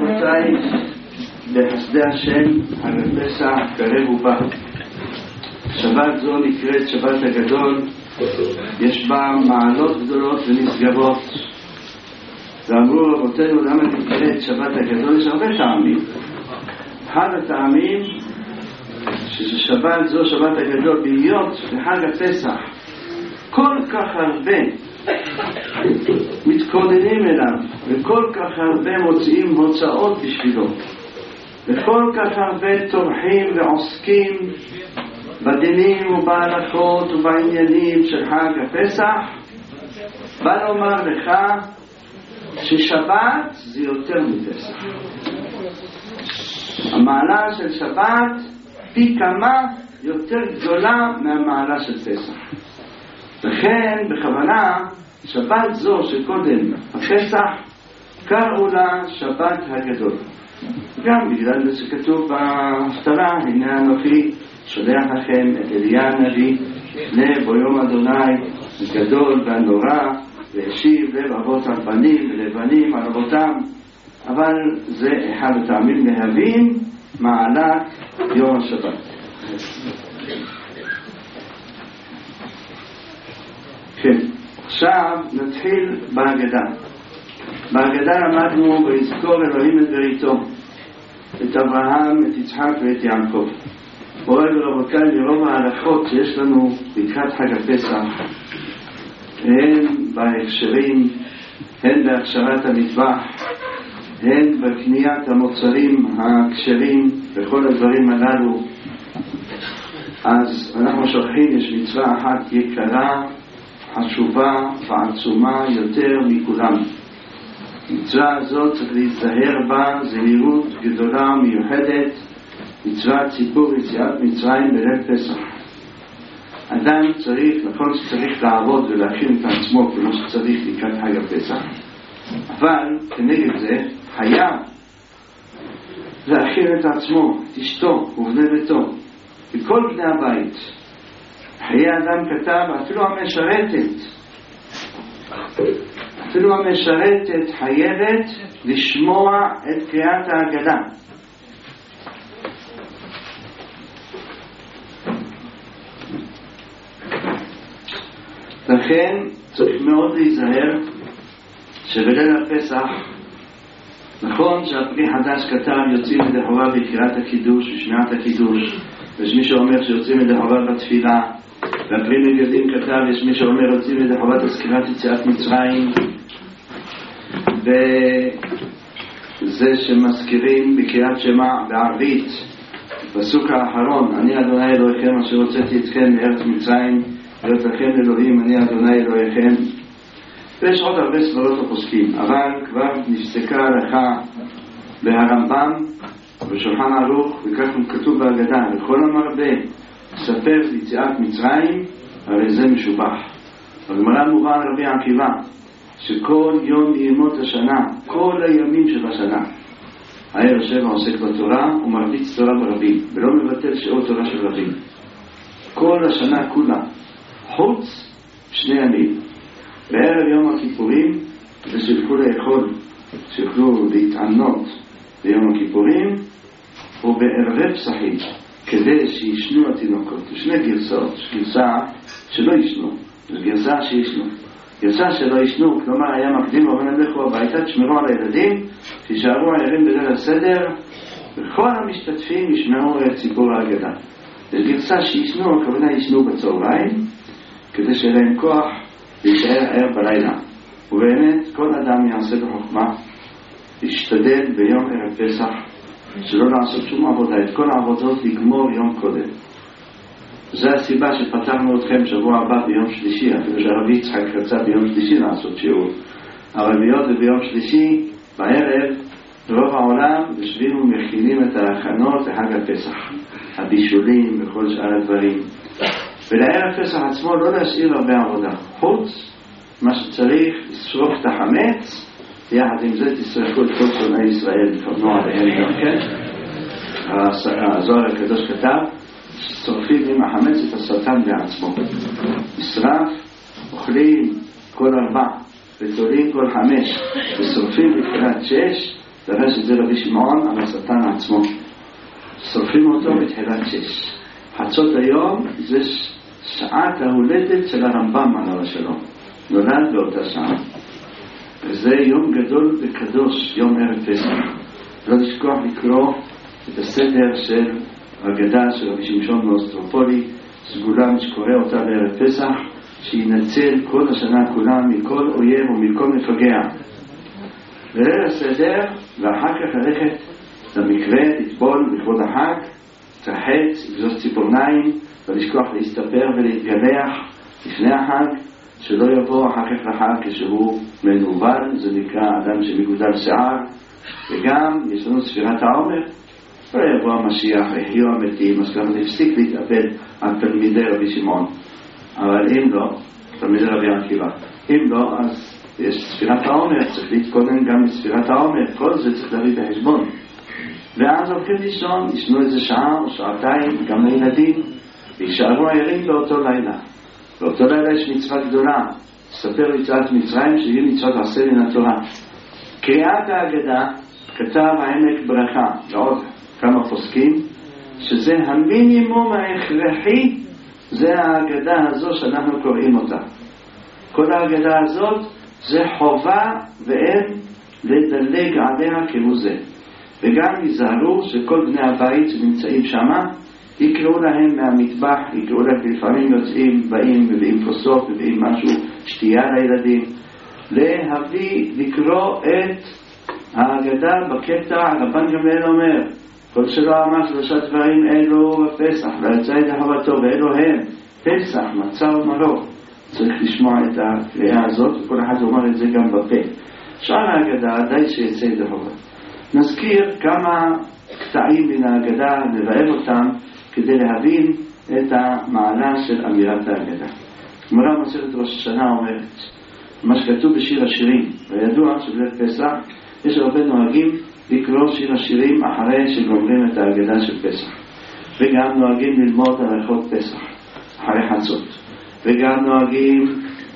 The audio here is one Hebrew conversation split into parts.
רבותיי, בחסדי השם, הפסח קרב ובא. שבת זו נקראת שבת הגדול, יש בה מעלות גדולות ונשגבות. ואמרו רבותינו, למה נקראת שבת הגדול? יש הרבה טעמים. אחד הטעמים ששבת זו שבת הגדול, בהיות בחג הפסח כל כך הרבה מתכוננים אליו וכל כך הרבה מוציאים הוצאות בשבילו וכל כך הרבה תומכים ועוסקים בדינים ובהלכות ובעניינים של חג הפסח, בא לומר לך ששבת זה יותר מפסח. המעלה של שבת פי כמה יותר גדולה מהמעלה של פסח. לכן בכוונה שבת זו שקודם הפסח קראו לה שבת הגדול, גם בגלל זה שכתוב בהפטרה, הנה אנוכי שולח לכם את אליה הנביא לפני בוא יום אדוני הגדול והנורא, והשיב לב אבות על בנים ולבנים על אבותם. אבל זה אחד הטעמים להבין מעלת יום השבת. כן, עכשיו נתחיל בהגדה. בהגדה למדנו ויזכור אלוהים את בריתו, את אברהם, את יצחק ואת יעקב. מוריי ורבותיי, מרוב ההלכות שיש לנו לקראת חג הפסח, הן בהכשרים, הן בהכשרת המטבח, הן בקניית המוצרים הכשרים וכל הדברים הללו, אז אנחנו שוכחים, יש מצווה אחת יקרה, חשובה ועצומה יותר מכולם. מצווה הזאת צריך להיזהר בה זהירות גדולה מיוחדת, מצוות ציבור יציאת מצרים בליל פסח. אדם צריך, נכון שצריך לעבוד ולהכין את עצמו כמו שצריך לקראת חג הפסח, אבל כנגד זה חייב להכין את עצמו, את אשתו ובני ביתו וכל בני הבית. חיי אדם כתב, אפילו המשרתת חייבת לשמוע את קריאת ההגדה. לכן צריך מאוד להיזהר שבליל הפסח, נכון שהפרי חדש כתב יוצאים ידי חובה בקריאת הקידוש ושמיעת הקידוש, יש מי שאומר שיוצאים ידי חובה בתפילה, והפרי מגדים כתב יש מי שאומר יוצאים ידי חובה תזכירת יציאת מצרים, וזה שמזכירים בקריאת שמע בערבית בסוך האחרון, אני אדוני אלוהיכם אשר הוצאתי אתכם מארץ מצרים להיות לכם אלוהים, אני אדוני אלוהיכם. ויש עוד הרבה סברות הפוסקים, אבל כבר נפסקה הלכה בהרמב"ם ובשולחן ערוך, וכך כתוב בהגדה, לכל המרבה ספר יציאת מצרים הרי זה משובח. בגמרא מובא רבי עקיבא שכל יום מימות השנה, כל הימים של השנה, היה יושב ועוסק בתורה ומרביץ תורה ברבים ולא מבטל שעות תורה של רבים כל השנה כולה, חוץ שני ימים, בערב יום הכיפורים, ושילכו לאכול, שילכו להתענות ביום הכיפורים, ובערבי פסחים, כדי שישנו התינוקות. שני גרסאות, גרסה שלא ישנו, וגרסה שישנו. גרסה שלא ישנו, כלומר היה מקדים ואומרים לכו הביתה, תשמרו על הילדים, תישארו הערים בליל הסדר, וכל המשתתפים ישמעו את סיפור ההגדה. וגרסה שישנו, הכוונה ישנו בצהריים, כדי שיהיה להם כוח להישאר ער בלילה. ובאמת כל אדם יעשה בחוכמה, ישתדל ביום ערב פסח שלא לעשות שום עבודה, את כל העבודות לגמור יום קודם. זו הסיבה שפתחנו אתכם שבוע הבא ביום שלישי, אפילו שהרב יצחק רצה ביום שלישי לעשות שיעור, אבל ביום שלישי בערב רוב העולם יושבים ומכינים את ההכנות לחג הפסח, הבישולים וכל שאר הדברים. ולערב פסח עצמו לא להשאיר הרבה עבודה, חוץ מה שצריך לשרוף את החמץ, יחד עם זה תשרפו את כל שונאי ישראל לפרנו עליהם גם כן. הזוהר הקדוש כתב ששורפים עם החמץ את השטן בעצמו, נשרף, אוכלים כל 4 ותולים כל 5 ושורפים לקראת 6, דרש את זה רבי שמעון על השטן עצמו. שורפים אותו בתחילת 6. חצות היום זה שעת ההולדת של הרמב"ם עליו השלום. נולד באותה שעה. וזה יום גדול וקדוש, יום ערב פסח. לא לשכוח לקרוא את הסדר של הגדה של רבי שמשון מאוסטרופולי, סגולה שקורא אותה בערב פסח, שינצל כל השנה כולה מכל אויב ומכל מפגע. וליל הסדר, ואחר כך ללכת למקווה, לטבול לכבוד החג, תרחץ, לגזוז ציפורניים, ולשכוח להסתפר ולהתגלח לפני החג, שלא יבוא אחר כך לחג כשהוא מנובל, זה נקרא אדם שמגודל שיער. וגם יש לנו ספירת העומר, לא יבוא המשיח, יחיו המתים, אז גם נפסיק להתאבד על תלמידי רבי שמעון. אבל אם לא, תלמידי רבי עקיבא, אם לא, אז יש ספירת העומר, צריך להתכונן גם לספירת העומר, כל זה צריך להביא בחשבון. ואז הולכים לישון, ישנו איזה שעה או שעתיים, גם לילדים, וישארו ערים באותו לילה. באותו לילה יש מצווה גדולה, לספר יציאת מצרים שהיא מצוות עשה מן התורה. קריאת ההגדה כתב העמק ברכה ועוד כמה פוסקים, שזה המינימום ההכרחי, זה ההגדה הזו שאנחנו קוראים אותה. כל ההגדה הזאת זה חובה ואין לדלג עליה כמו זה. וגם יזהרו שכל בני הבית שנמצאים שמה יקראו להם מהמטבח, יקראו להם לפעמים יוצאים, באים ובאים כוסות ובאים משהו, שתייה לילדים, להביא, לקרוא את ההגדה בקטע. רבן גמליאל אומר, כל שלא אמר 3 דברים אלו בפסח, ויצא ידי חובתו, ואלו הם פסח, מצה ומרור. צריך לשמוע את הקריאה הזאת, וכל אחד אומר את זה גם בפה. שאר ההגדה די שיצא ידי חובתו. נזכיר כמה קטעים מן ההגדה, נבאר אותם כדי להבין את המעלה של אמירת ההגדה. גמרא מסכת ראש השנה אומרת, מה שכתוב בשיר השירים, וידוע שבליל פסח יש הרבה נוהגים לקרוא שיר השירים אחרי שגומרים את ההגדה של פסח, וגם נוהגים ללמוד הלכות פסח אחרי חצות, וגם נוהגים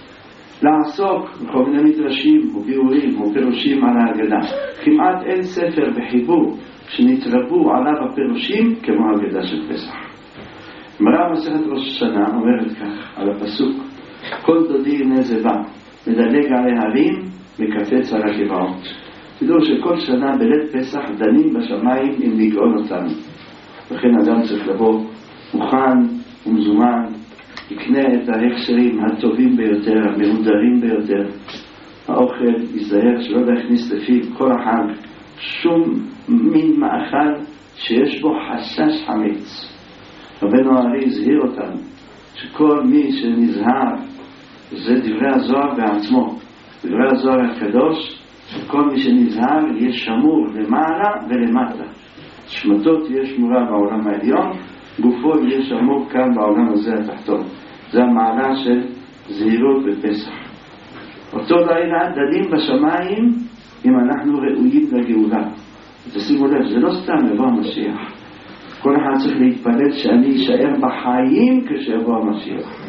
לעסוק בכל מיני מדרשים וביאורים ופירושים על ההגדה. כמעט אין ספר בחיבור שנתרבו עליו הפירושים כמו ההגדה של פסח. גמרא מסכת ראש השנה אומרת כך על הפסוק, כל דודי הנה זה בא, מדלג על ההרים, מקפץ על הגבעות. תדעו שכל שנה בליל פסח דנים בשמיים אם לגאול אותנו. לכן אדם צריך לבוא מוכן ומזומן, יקנה את ההכשרים הטובים ביותר, המהודרים ביותר. האוכל יזהר שלא להכניס לפי כל החג שום מין מאכל שיש בו חשש חמץ. רבנו הארי הזהיר אותנו שכל מי שנזהר, זה דברי הזוהר בעצמו, דברי הזוהר הקדוש, שכל מי שנזהר יהיה שמור למעלה ולמטה. שמתו תהיה שמורה בעולם העליון, גופו יהיה שמור כאן בעולם הזה התחתון. זה המעלה של זהירות בפסח. אותו לילה דנים בשמיים אם אנחנו ראויים לגאולה. תשימו לב, זה לא סתם יבוא המשיח. כל אחד צריך להתפלל שאני אשאר בחיים כשיבוא המשיח.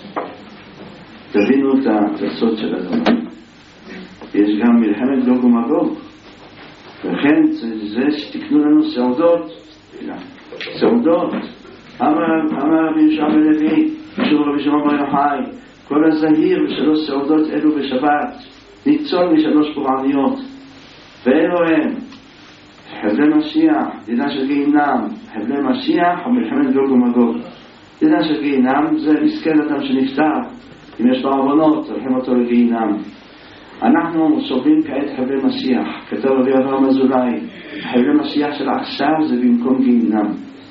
תבינו את הסוד של הדבר. יש גם מלחמת גוג ומגוג, וכן זה שתקנו לנו סעודות. אמר רבי יהושע בן לוי, שוב רבי שמעון בר יוחאי, כל הזהיר ב3 סעודות אלו בשבת, ניצול מ3 פורעניות, ואלו הם חבלי משיח, דינה של גיהינם, חבלי משיח ומלחמת גוג ומגוג. דינה של גיהינם זה מסכן אדם שנפטר, אם יש לו עוונות, הולכים אותו לגיהינם. אנחנו סובלים כעת חבלי משיח. כתב רבי אברהם אזולאי, חבלי משיח של עכשיו זה במקום גיהינם.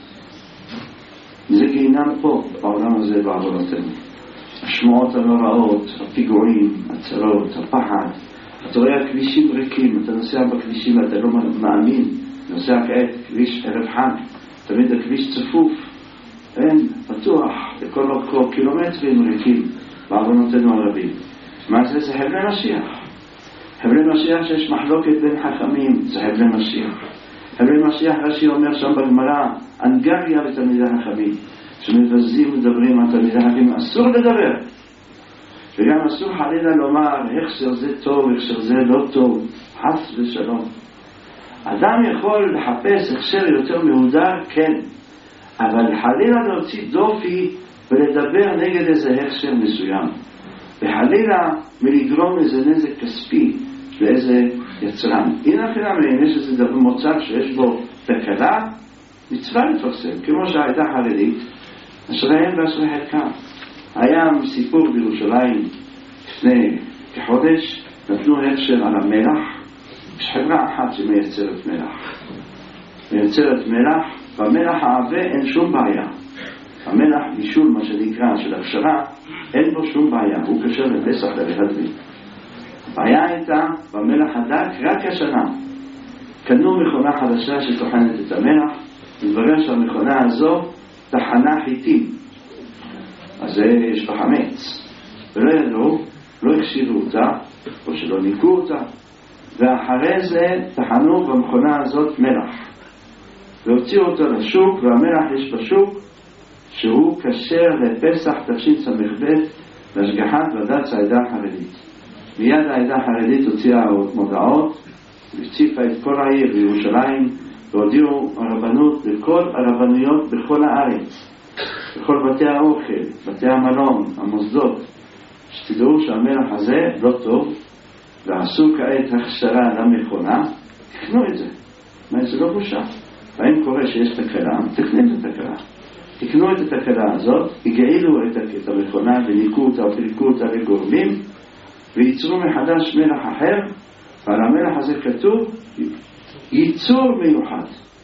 זה גיהינם פה, בעולם הזה, בעבודתנו. השמועות הנוראות, הפיגועים, הצרות, הפחד. אתה רואה הכבישים ריקים, אתה נוסע בכבישים ואתה לא מאמין. נוסע כעת כביש ערב חג, תמיד הכביש צפוף, אין, פתוח, לכל אורכו קילומטרים ריקים, בעוונותינו הרבים. מה זה? זה חבלי משיח. חבלי משיח שיש מחלוקת בין חכמים, זה חבלי משיח. חבלי משיח רש"י אומר שם בגמרא, אנגריה ותלמידי חכמים, שמבזים מדברים על תלמידי חכמים, אסור לדבר. וגם אסור חלילה לומר, הכשר זה טוב, הכשר זה לא טוב, חס ושלום. אדם יכול לחפש הכשר יותר מהודר, כן, אבל חלילה להוציא דופי ולדבר נגד איזה הכשר מסוים, וחלילה מלגרום איזה נזק כספי לאיזה יצרן. הנה חינם, אם יש איזה דבר מוצר שיש בו תקלה, מצווה לפרסם, כמו שהעדה החרדית, אשריהם ואשרי חלקם. היה סיפור בירושלים לפני כחודש, נתנו הכשר על המלח. יש חברה אחת שמייצרת מלח, מייצרת מלח, במלח העבה אין שום בעיה. המלח בישול, מה שנקרא, של הכשרה, אין בו שום בעיה, הוא קשר לפסח ולהדרים. הבעיה הייתה במלח הדק. רק השנה קנו מכונה חדשה שטוחנת את המלח, מתברר שהמכונה הזו טחנה חיטים, אז יש בה חמץ, ולא ידעו, לא הכשירו אותה או שלא ניקו אותה, ואחרי זה טחנו במכונה הזאת מלח והוציאו אותו לשוק, והמלח יש בשוק שהוא כשר לפסח תשס"ב להשגחת ועדת העדה החרדית. מיד העדה החרדית הוציאה מודעות והציפה את כל העיר בירושלים, והודיעו הרבנות לכל הרבנויות בכל הארץ, בכל בתי האוכל, בתי המלון, המוסדות, שתדעו שהמלח הזה לא טוב, ועשו כעת הכשרה למכונה, תקנו את זה. מה, זה לא בושה. ואם קורה שיש תקלה, תקנו את התקלה. תקנו את התקלה הזאת, הגעילו את המכונה וניקו אותה או פריקו אותה לגורמים, וייצרו מחדש מלח אחר, ועל המלח הזה כתוב ייצור מיוחד.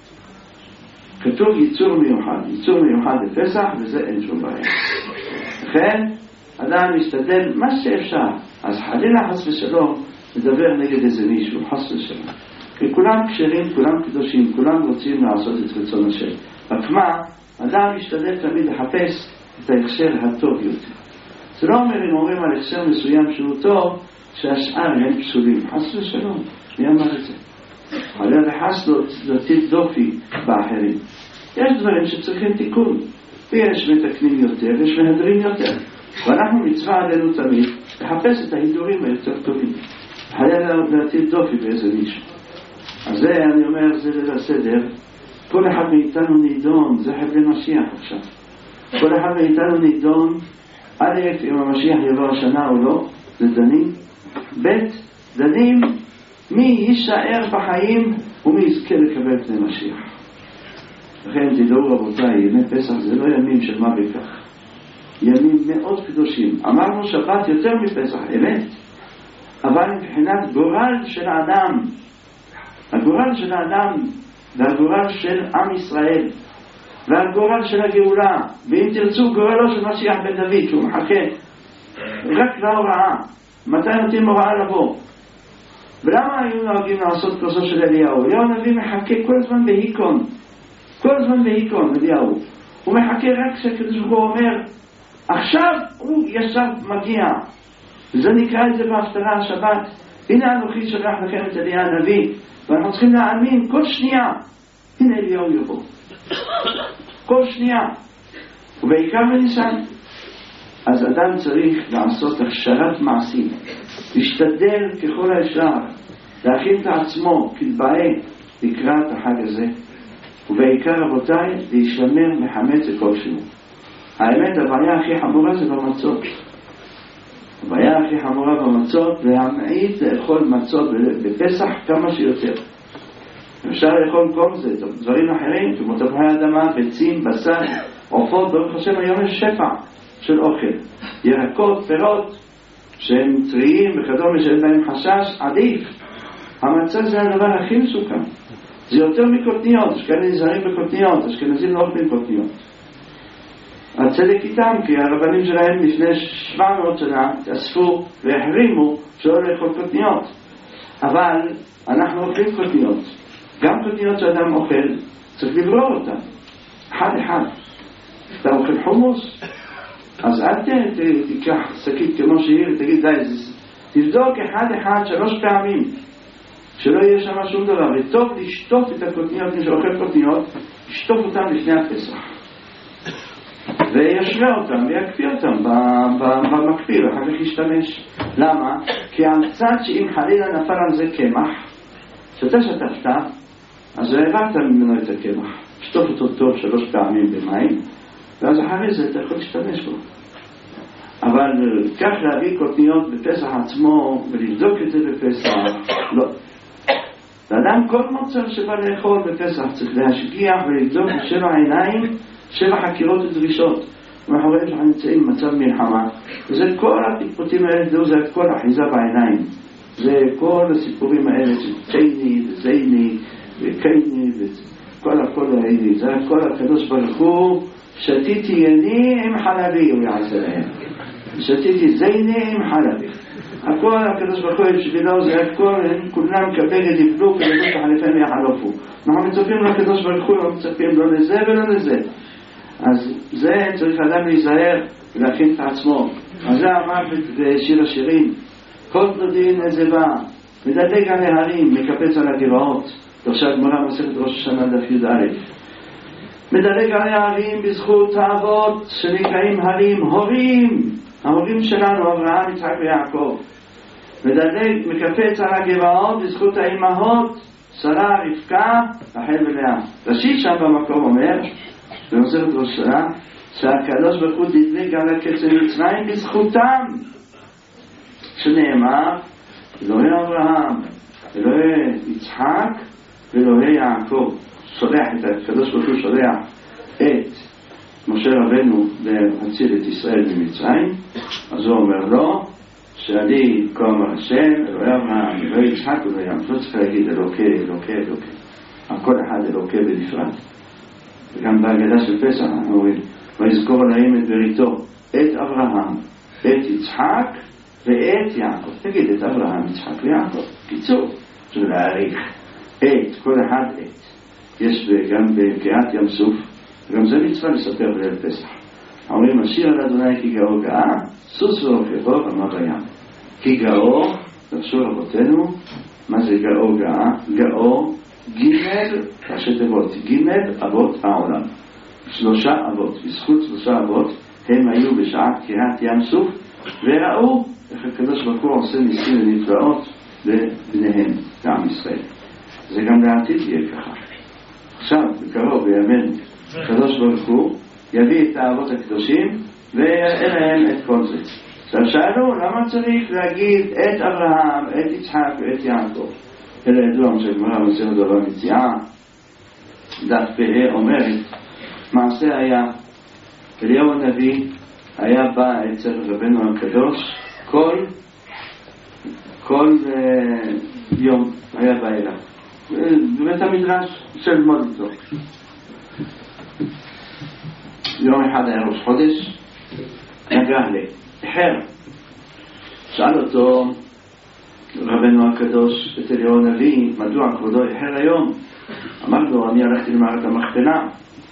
כתוב ייצור מיוחד. ייצור מיוחד לפסח, וזה אין שום בעיה. לכן, אדם משתדל מה שאפשר. אז חלילה חס ושלום לדבר נגד איזה מישהו, חס ושלום. כי כולם כשרים, כולם קדושים, כולם רוצים לעשות את רצון השם. רק מה, אדם משתדל תמיד לחפש את ההכשר הטוב יותר. זה לא אומר אם אומרים על הכשר מסוים שהוא טוב, שהשאר הם פסולים. חס ושלום, מי אמר את זה? חלילה לחס להטיל דופי באחרים. יש דברים שצריכים תיקון, ויש מתקנים יותר, יש מהדרים יותר. ואנחנו מצווה עלינו תמיד לחפש את ההידורים היותר טובים. חלילה להטיל דופי באיזה מישהו. אז זה אני אומר, זה ליל הסדר. כל אחד מאיתנו נידון, זה חבלי משיח עכשיו. כל אחד מאיתנו נידון, א' אם המשיח יבוא השנה או לא, זה דנים. ב' דנים מי יישאר בחיים ומי יזכה לקבל פני משיח. לכן תדעו רבותיי, ימי פסח זה לא ימים של מה בכך. ימים מאוד קדושים. אמרנו שבת יותר מפסח, אמת. אבל מבחינת גורל של האדם, הגורל של האדם והגורל של עם ישראל והגורל של הגאולה, ואם תרצו גורלו של משיח בן דוד שהוא מחכה רק להוראה, מתי נותנים הוראה לבוא. ולמה היו נוהגים לעשות כוסו של אליהו? אליהו הנביא מחכה כל הזמן בהיקון, כל הזמן בהיקון. אליהו הוא מחכה רק כשהקדוש ברוך הוא אומר עכשיו הוא ישר מגיע, וזה נקרא את זה בהפטרה השבת, הנה אנוכי שלח לכם את אליהו הנביא, ואנחנו צריכים להאמין כל שנייה הנה אליהו יבוא, כל שנייה, ובעיקר בניסן. אז אדם צריך לעשות הכשרת מעשים, להשתדל ככל האפשר להכין את עצמו כתבעה לקראת החג הזה, ובעיקר רבותיי להישמר מחמץ כלשהו. האמת, הבעיה הכי חמורה זה במצות. הבעיה הכי חמורה במצות להמעיט לאכול מצות בפסח כמה שיותר. אפשר לאכול כל זה, דברים אחרים כמו תפוחי אדמה, ביצים, בשר, עופות. ברוך השם היום יש שפע של אוכל, ירקות, פירות שהם טריים וכדומה שאין בהם חשש, עדיף. המצה זה הדבר הכי מסוכן, זה יותר מקוטניות. אשכנזים נזהרים בקוטניות, אשכנזים לא אוכלים קוטניות. הצדק איתם, כי הרבנים שלהם לפני 700 שנה אספו והחרימו שלא לאכול קוטניות, אבל אנחנו אוכלים קוטניות. גם קוטניות שאדם אוכל צריך לברור אותן אחד אחד. אתה אוכל חומוס, אז אל תיקח שקית כמו שהיא ותגיד די, תבדוק אחד אחד 3 פעמים שלא יהיה שם שום דבר. וטוב לשטוף את הקוטניות, מי שאוכל קוטניות לשטוף אותן לפני הפסח וישרה אותם ויקפיא אותם במקפיא ואחר כך ישתמש. למה? כי הצד שאם חלילה נפל על זה קמח שאתה שטפת אז העברת ממנו את הקמח, שטוף אותו טוב 3 פעמים במים, ואז אחרי זה אתה יכול להשתמש בו. אבל כך להביא קוטניות בפסח עצמו ולבדוק את זה בפסח, לא. לאדם כל מוצר שבא לאכול בפסח צריך להשגיח ולבדוק ב7 עיניים, 7 חקירות ודרישות. אנחנו רואים שאנחנו נמצאים במצב מלחמה, וזה כל הפטפוטים האלה, זה כל אחיזה בעיניים, זה כל הסיפורים האלה של צייני וזייני וקייני וכל האלה, זה כל הקדוש ברוך הוא, שתיתי יני עם חלבי, הוא יעשה להם, שתיתי זייני עם חלבי, הכל הקדוש ברוך הוא בשבילו, זה הכל, הם כולם כבגד יבלו כבגד החליפים יחלופו. אנחנו מצפים לקדוש ברוך הוא, לא מצפים לא לזה ולא לזה. אז זה צריך אדם להיזהר ולהכין את עצמו. אז זה אמר בשיר השירים, כל דודין איזה בא, מדלג על ההרים, מקפץ על הגבעות. עכשיו גמרא מסכת ראש השנה דף י"א. מדלג על ההרים בזכות האבות שנקראים הרים, הורים, ההורים שלנו, אברהם, יצחק ויעקב. מדלג, מקפץ על הגבעות בזכות האימהות, שרה, רבקה, רחל ולאה. רש"י שם במקום אומר, במסכת ראש השנה, שהקדוש ברוך הוא דילג על הקץ מצרים בזכותם, שנאמר אלוהי אברהם, אלוהי יצחק ואלוהי יעקב. שולח את הקדוש ברוך הוא, שולח את משה רבנו להציל את ישראל ממצרים. אז הוא אומר לו שאני כה אמר השם, אלוהי אברהם, אלוהי יצחק ואלוהי יעקב. לא צריך להגיד אלוקי, אלוקי, אלוקי, כל אחד אלוקי בנפרד. וגם בהגדה של פסח אנחנו רואים ויזכור אלוהים את בריתו, את אברהם, את יצחק ואת יעקב. תגיד את אברהם, יצחק ויעקב, קיצור, זה להעריך את, כל אחד את. יש גם בקריאת ים סוף, וגם זה מצווה לספר בליל פסח. אומרים השיר על אדוני כי גאו גאה, סוס ורוכבו רמה בים. כי גאו, דרשו רבותינו, מה זה גאו גאה? גאו ג' ראשי תיבות, ג' אבות העולם. 3 אבות, בזכות 3 אבות הם היו בשעת קריאת ים סוף וראו איך הקדוש ברוך הוא עושה ניסים ונפלאות לבניהם, לעם ישראל. זה גם לעתיד יהיה ככה. עכשיו, בקרוב בימינו, הקדוש ברוך הוא יביא את האבות הקדושים ויראה להם את כל זה. עכשיו שאלו, למה צריך להגיד את אברהם, את יצחק ואת יעקב? אלא ידוע שהגמרא במסכת בבא מציעא דף פ"ה אומרת, מעשה היה, אליהו הנביא היה בא אצל רבנו הקדוש כל יום היה בא אליו בבית המדרש של מולדו. יום אחד היה ראש חודש, נגע לחר, שאל אותו רבנו הקדוש את אליהו הנביא, מדוע כבודו יחר היום? אמר לו, אני הלכתי למערת המכפלה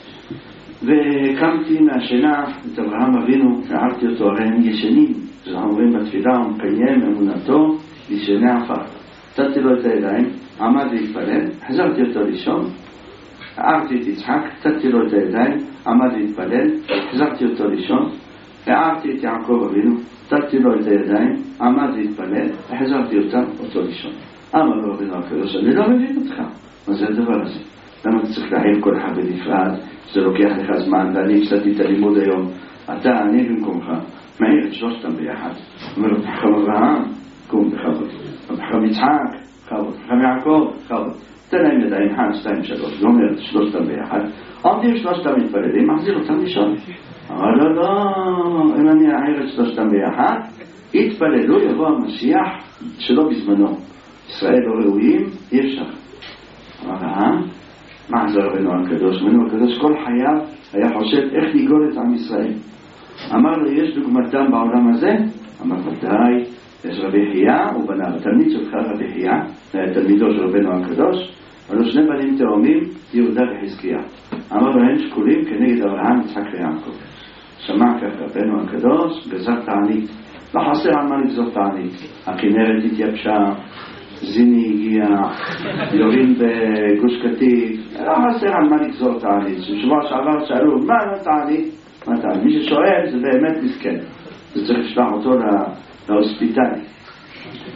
וקמתי מהשינה את אברהם אבינו, הערתי אותו, הרי הם ישנים, אנחנו אומרים בתפילה, הוא מקיים אמונתו ישני עפר. נתתי לו את הידיים, עמד להתפלל, חזרתי אותו לישון, הערתי את יצחק, נתתי לו את הידיים, עמד להתפלל, חזרתי אותו לישון, הערתי את יעקב אבינו, נתתי לו את הידיים, עמד להתפלל, וחזרתי אותו לישון. אמר לו רבנו הקדוש, אני לא מבין אותך, מה זה הדבר הזה? למה אתה צריך להעיר כל אחד בנפרד, זה לוקח לך זמן, ואני הפסדתי את הלימוד היום, אני במקומך, מעיר את 3 ביחד. אומר לו, חכם אברהם, קום בכבוד, חכם יצחק, בכבוד, חכם יעקב, בכבוד. תן להם ידיים, 1, 2, 3, לא אומר 3 ביחד, עומדים 3 מתפללים, מחזיר אותם לישון. אמר לו, לא, אם אני אעיר את 3 ביחד, יתפללו, יבוא המשיח שלא בזמנו. ישראל לא ראויים, אי אפשר. אמר, מה זה רבנו הקדוש? רבנו הקדוש כל חייו היה חושב איך לגאול את עם ישראל. אמר לו, יש דוגמתם בעולם הזה? אמר, ודאי, יש רבי חייא, הוא בנה, התלמיד שלך רבי חייא, תלמידו של רבנו הקדוש, עלו 2 בנים תאומים, יהודה וחזקיה. אמר לו, הם שקולים כנגד אברהם, יצחק ויעקב. שמע כך רבנו הקדוש, גזר תענית. לא חסר על מה לגזור תענית. הכנרת התייבשה, זיני הגיע, יורים בגוש קטיף, לא חסר על מה לגזור תענית. שבוע שעבר שאלו, מה תענית? מה תענית? מי ששואל זה באמת מסכן. זה צריך לשלוח אותו להוספיטלי.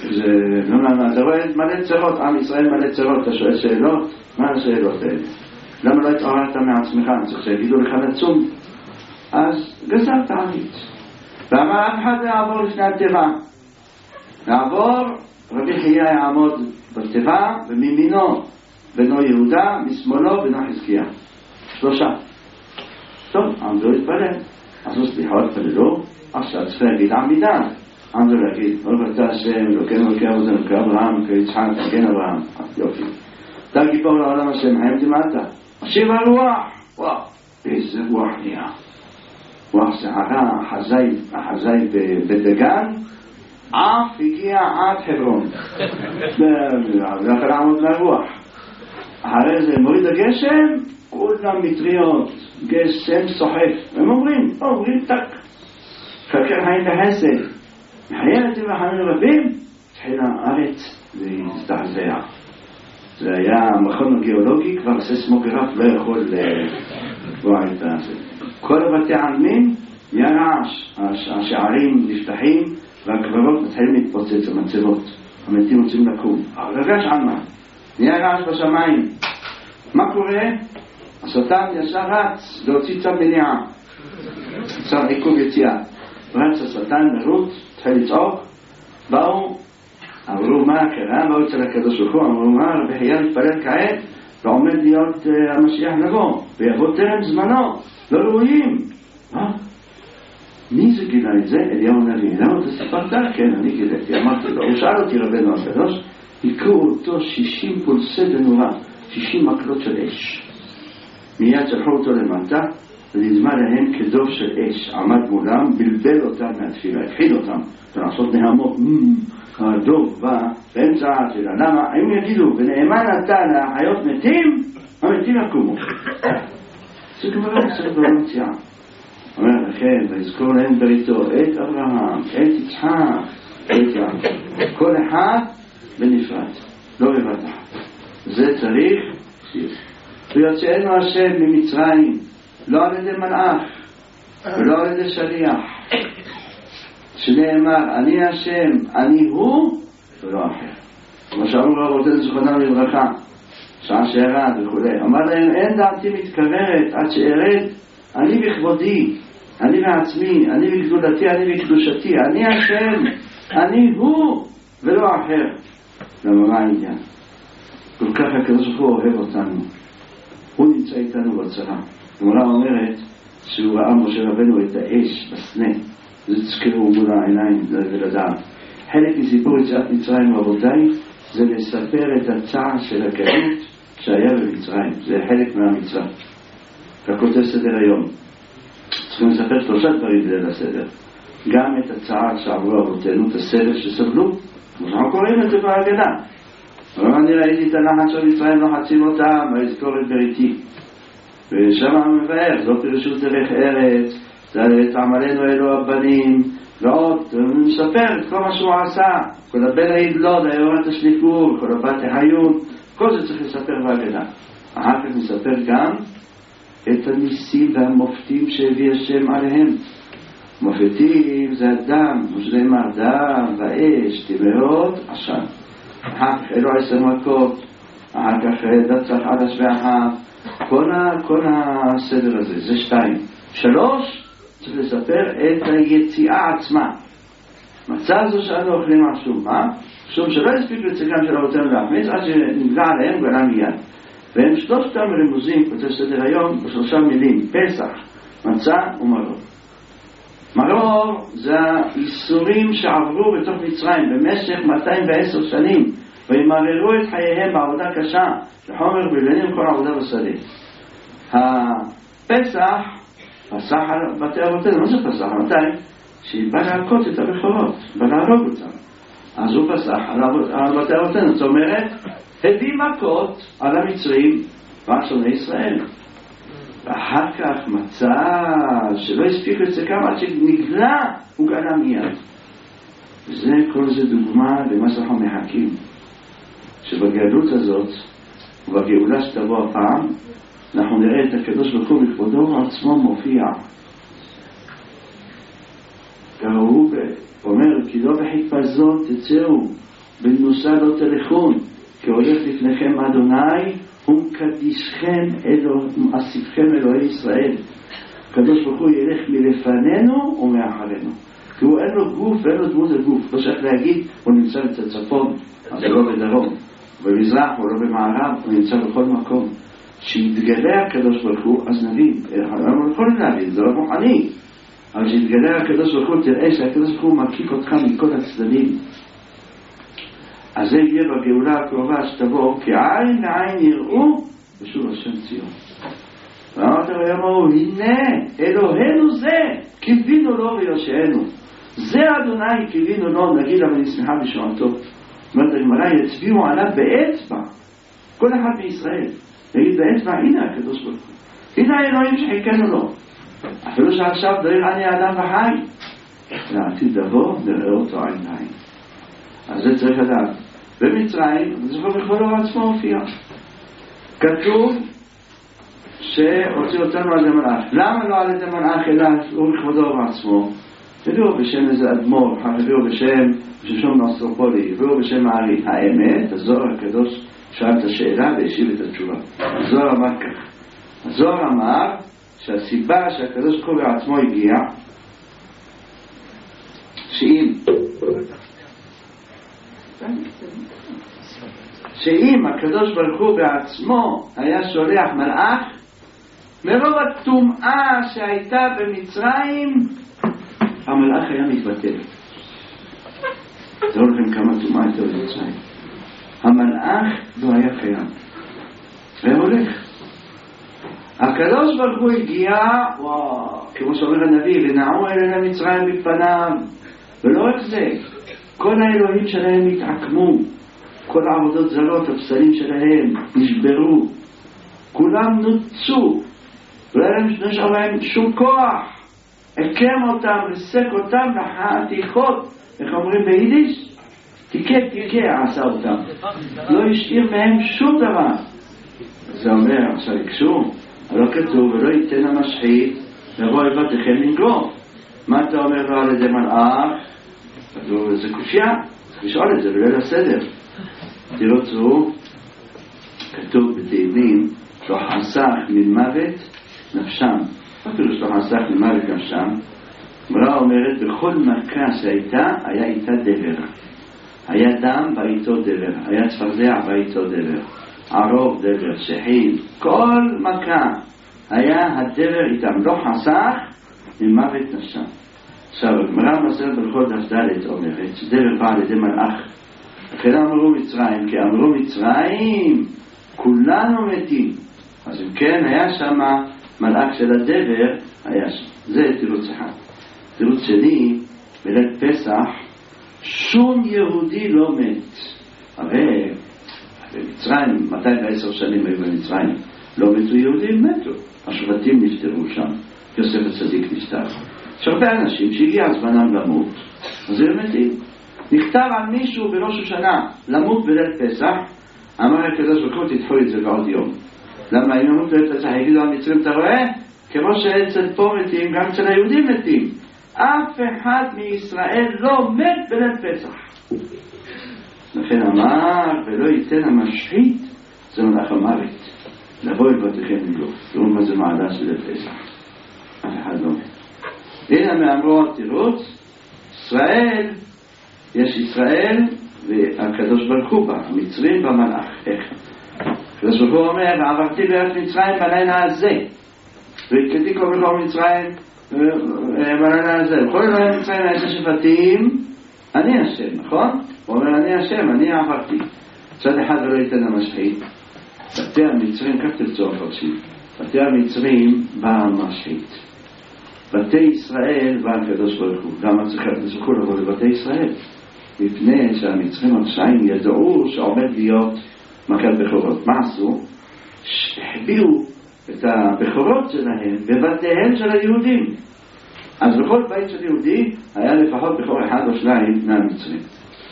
אתה רואה מלא צרות, עם ישראל מלא צרות, אתה שואל שאלות? מה השאלות האלה? למה לא התעוררת מעצמך? אני צריך שיגידו לך לצום. אז גזרת עמית. ואמר אף אחד לא יעבור לפני הטבע. נעבור, רבי חייא יעמוד בטבע, ומימינו בנו יהודה, משמאלו בנו חזקיה. 3. טוב, עמדו להתפלל. עשו סליחות, פללו, עכשיו צריך להגיד עמידה. עמדו להגיד, ברוך אתה השם, אלוקינו אלוקי אבותינו, אלוקי אברהם, אלוקי יצחק, אלוקי אברהם. יופי. אתה גיבור לעולם השם, חיים דמעתה. השיר הרוח. וואו, איזה רוח נהיה. רוח שערה, החזאי בדגן, אף הגיע עד חברון. ואחר לעמוד מהרוח. אחרי זה מוריד הגשם, כולם מטריות, גשם סוחף. הם אומרים טק. חלקר חיים לחסד. מחיילת ובחמים רבים, תחילה הארץ להזדעזע. זה היה המכון הגיאולוגי, כבר ססמוגרף לא יכול לקבוע את זה. כל הבתי העלמין נהיה רעש, השערים נפתחים והקברות מתחילים להתפוצץ, המצבות, המתים רוצים לקום. הרגש על מה? נהיה רעש בשמיים. מה קורה? השטן ישר רץ להוציא צו מניעה, צו עיכוב יציאה. רץ השטן לרוץ, התחיל לצעוק, אמרו מה קרה? באו אצל הקדוש ברוך הוא, אמרו מה? רבי חייא מתפלל כעת ועומד להיות המשיח לבוא ויבוא טרם זמנו, לא ראויים. מי זה גילה את זה? אליהו הנביא. למה אתה סיפרת? כן, אני גיליתי. אמרתי לו, הוא שאל אותי רבנו הקדוש, הכו אותו 60 פולסי בנורה, 60 מקלות של אש. מיד שלחו אותו למטה ונדמה להם כדוב של אש, עמד מולם, בלבל אותם מהתפילה, הכחיד אותם, ולעשות נהמות, הדוב בא באמצע התפילה. למה? הם יגידו, ונאמן אתה להחיות מתים, המתים יקומו. זה כבר צריך במציאה. אומר לכם, ויזכור להם בריתו את אברהם, את יצחק, את יעקב. כל אחד בנפרד, לא בבת אחת. זה צריך שיר. ויוצאנו השם ממצרים, לא על ידי מלאך ולא על ידי שליח, שנאמר אני השם, אני הוא ולא אחר. כמו שאמרו רבותינו זיכרונם לברכה, שעה שירד וכו', אמר להם אין דעתי מתקררת עד שארד אני בכבודי, אני בעצמי, אני בגדולתי, אני בקדושתי, אני השם, אני הוא ולא אחר. למה מה העניין? כל כך הקדוש ברוך הוא אוהב אותנו, הוא נמצא איתנו בצרה. הגמרא אומרת שהוא ראה משה רבנו את האש בסנה, זה תזכרו מול העיניים ולדעת. חלק מסיפור יציאת מצרים רבותיי זה לספר את הצער של הגלות שהיה במצרים, זה חלק מהמצווה. ככותב סדר היום צריכים לספר 3 דברים ליל הסדר, גם את הצער שעברו אבותינו, את הסבל שסבלו, כמו שאנחנו קוראים את זה בהגדה. אבל אני ראיתי את הנחת של מצרים לוחצים אותם, ויזכור את בריתי, ושם מבאר, לא פירשו דרך ארץ, תעמלנו אלו הבנים, ועוד נספר את כל מה שהוא עשה, כל הבן הידלוד, היורת השליקור, כל הבת החיון, כל זה צריך לספר בהגדה. אחר כך נספר גם את הניסים והמופתים שהביא השם עליהם. מופתים זה הדם, שנאמר דם ואש, תמרות, עשן. אחר כך אלו 10 מכות, אחר כך דצח עד השבעה, כל הסדר הזה, זה 2. 3, צריך לספר את היציאה עצמה. מצא זו שאנו אוכלים על שום, שום שלא הספיק לצגם של אבותינו להחמיץ, עד שנגלה עליהם גלה מיד. והם 3 רמוזים, כותב סדר היום, ב3 מילים, פסח, מצה ומרור. מרור זה האיסורים שעברו בתוך מצרים במשך 210 שנים, וימררו את חייהם בעבודה קשה, לחומר בלבנים כל עבודה בשדה. הפסח, פסח על בתי אבותינו, מה זה פסח? מתי? שבא להכות את הבכורות, בא להרוג אותם. אז הוא פסח על בתי אבותינו, זאת אומרת, הביא מכות על המצרים ועל שונאי ישראל. ואחר כך מצא שלא הספיק לצקם עד שנגלה, הוא גלה מיד. וזה כל זה דוגמה למה שאנחנו מחכים. שבגלות הזאת, ובגאולה שתבוא הפעם, אנחנו נראה את הקדוש ברוך הוא בכבודו עצמו מופיע. הוא אומר, כי לא בחיפזות תצאו, בנוסה לא תלכון, כי הולך לפניכם אדוני, ומקדישכם אסיפכם אלוהי ישראל. הקדוש ברוך הוא ילך מלפנינו ומאחרינו. כי הוא אין לו גוף ואין לו דמות הגוף. לא שייך להגיד, הוא נמצא בצפון, אז לא בדרום. במזרח או לא במערב, הוא נמצא בכל מקום. שיתגלה הקדוש ברוך הוא, אז נבין. אנחנו יכולים להבין, זה לא מוכני. אבל שיתגלה הקדוש ברוך הוא, תראה שהקדוש ברוך הוא מקיף אותך מכל הצדדים. אז זה יהיה בגאולה הקרובה שתבוא, כי עין לעין יראו, ושוב השם ציון. ואמרת ויאמרו, הנה אלוהינו זה, קיווינו לו ויושענו. זה אדוני קיווינו לו, נגיד אבל נשמחה בשעתו. זאת אומרת, הגמרא יצביעו עליו באצבע, כל אחד מישראל. נגיד באצבע, הנה הקדוש ברוך הוא. הנה האלוהים שחיכנו לו. אפילו שעכשיו לא יראה לי אדם וחי. לעתיד לבוא, נראה אותו עין לעין. אז זה צריך לדעת. במצרים, זכור בכבודו עצמו הופיע. כתוב שהוציא אותנו על ידי מלאך. למה לא על ידי מלאך אלא הוא בכבודו עצמו? הביאו בשם איזה אדמו"ר, הביאו בשם ששום אסטרופולי, הביאו בשם הארי. האמת, הזוהר הקדוש שאל את השאלה והשיב את התשובה. הזוהר אמר כך. הזוהר אמר שהסיבה שהקדוש ברוך הוא בעצמו הגיע, שאם הקדוש ברוך הוא בעצמו היה שולח מלאך, מרוב הטומאה שהייתה במצרים, המלאך היה מתבטל. תראו לכם כמה טומאה הייתה במצרים. המלאך לא היה קיים. והולך. הקדוש ברוך הוא הגיע, כמו שאומר הנביא, ונעו אלה למצרים מפניו. ולא רק זה, כל האלוהים שלהם התעקמו, כל העבודות זרות, הבשרים שלהם נשברו, כולם נוצו, לא נשאר להם שום כוח, הקם אותם, ריסק אותם לחתיכות, איך אומרים ביידיש? תיקה עשה אותם, לא השאיר מהם שום דבר. זה אומר, עכשיו יקשו, אבל לא כתוב, ולא ייתן המשחית, לבוא לבתיכם לנגוף. מה אתה אומר לו על ידי מלאך? זה קופיה, צריך לשאול את זה בליל הסדר. תראו, כתוב בתהילים, לא חסך ממוות נפשם. אפילו שלא חסך ממוות נפשם. אמרה אומרת, בכל מכה שהייתה, היה איתה דבר. היה דם באיתו דבר, היה צפרדע באיתו דבר, ערוב דבר, שחיל, כל מכה היה הדבר איתם, לא חסך ממוות נפשם. עכשיו, הגמרא מסרת בכל דף ד' אומרת, דבר בא על ידי מלאך. לכן אמרו מצרים, כי אמרו מצרים, כולנו מתים. אז אם כן, היה שם מלאך של הדבר, היה שם. זה תירוץ אחד. תירוץ שני, בליל פסח, שום יהודי לא מת. הרי במצרים, 210 שנים היו במצרים, לא מתו יהודים, מתו. השבטים נפטרו שם, יוסף הצדיק נפטר. יש הרבה אנשים שהגיע זמנם למות, אז הם מתים. נכתב על מישהו בראש השנה למות בליל פסח, אמר הקדוש ברוך הוא תדחו את זה בעוד יום. למה אם ימות בליל פסח יגידו המצרים, אתה רואה? כמו שאצל פה מתים, גם אצל היהודים מתים. אף אחד מישראל לא מת בליל פסח. לכן אמר, ולא ייתן המשחית, זה מלאך המוות. לבוא אל בתיכם לגוף. תראו מה זה מעלה של פסח. אף אחד לא מת. הנה מאמרו תירוץ, ישראל, יש ישראל והקדוש ברוך הוא בה, המצרים במלאך. איך? הקדוש ברוך הוא אומר, ועברתי בארץ מצרים בלילה הזה, והכיתי כל בכל מצרים בלילה הזה. בכל לילה מצרים היה שבטים, אני השם, נכון? הוא אומר, אני השם, אני עברתי. צד אחד ולא ייתן המשחית. בתי המצרים, כך תרצו הפרשים, בתי המצרים בא המשחית. בתי ישראל בא הקדוש ברוך הוא. למה צריכו לבוא לבתי ישראל? מפני שהמצרים הרשעים ידעו שעומד להיות מכת בכורות. מה עשו? החביאו את הבכורות שלהם בבתיהם של היהודים. אז בכל בית של יהודי היה לפחות בכור אחד או שניים מהמצרים.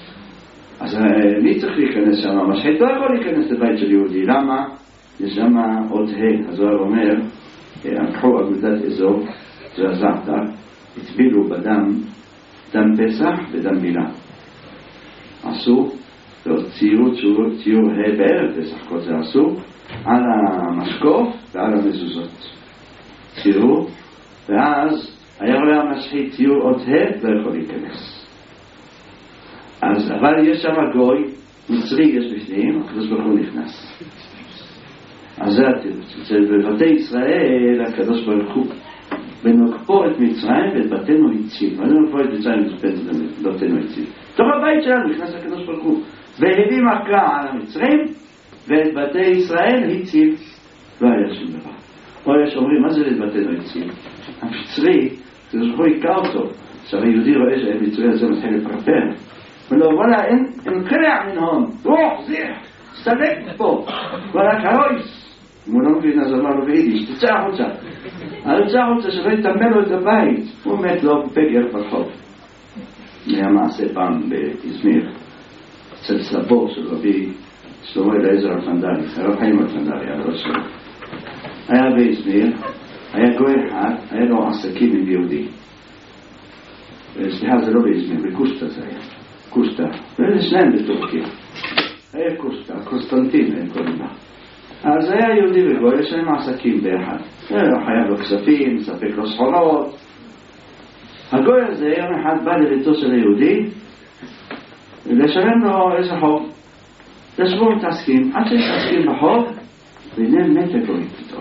אז מי צריך להיכנס שם? המשחית לא יכול להיכנס לבית של יהודי. למה? יש שם עוד הזוהר אומר, לקחו אגודת אזור, זה הזעתר, הצבילו בדם, דם פסח ודם מילה. עשו ציור בערב פסח, כל זה עשו על המשקוף ועל המזוזות ציור, ואז היה רואה המשחית ציור עוד לא יכול להיכנס. אז אבל יש שם גוי מצרי, יש בפנים, הקדוש ברוך הוא נכנס. אז זה התירוץ. בבתי ישראל הקדוש ברוך הוא בנוקפו את מצרים ואת בתינו הציל. בנוקפו את מצרים ואת בתינו הציל. תוך הבית שלנו נכנס הקדוש ברוך הוא והביא מכה על המצרים ואת בתי ישראל הציל. לא היה שום דבר. או יש אומרים, מה זה את בתינו הציל? המצרי, הקדוש ברוך הוא יקע אותו. עכשיו היהודי רואה שהמצרי הזה מתחיל לפרפר. ולא, וואלה, אין קרע מנהון, רוח, זיח, סתלק פה, וואלה, קרויס. אם הוא לא מבין, אז אמר לו ביידיש, תצא החוצה. תצא החוצה, שלא יטמא לו את הבית. הוא מת לו פגר ברחוב. היה מעשה פעם באזמיר, אצל סבו של רבי שלמה אליעזר הפנדלי, הרב חיים הפנדלי, הרב שלו. היה באזמיר, היה גוי אחד, היה לו עסקים עם יהודי. סליחה, זה לא באזמיר, בקושטה זה היה. קושטה, וזה שניים בטורקיה. היה קושטה, קוסטנטין, הם קוראים לה. אז היה יהודי וגוי, יש להם עסקים באחד. חייב לו כספים, מספק לו סחורות. הגוי הזה יום אחד בא לביתו של היהודי לשלם לו איזה חוב. ישבו מתעסקים, עד שמתעסקים בחוב, והנה מת הגוי פתאום.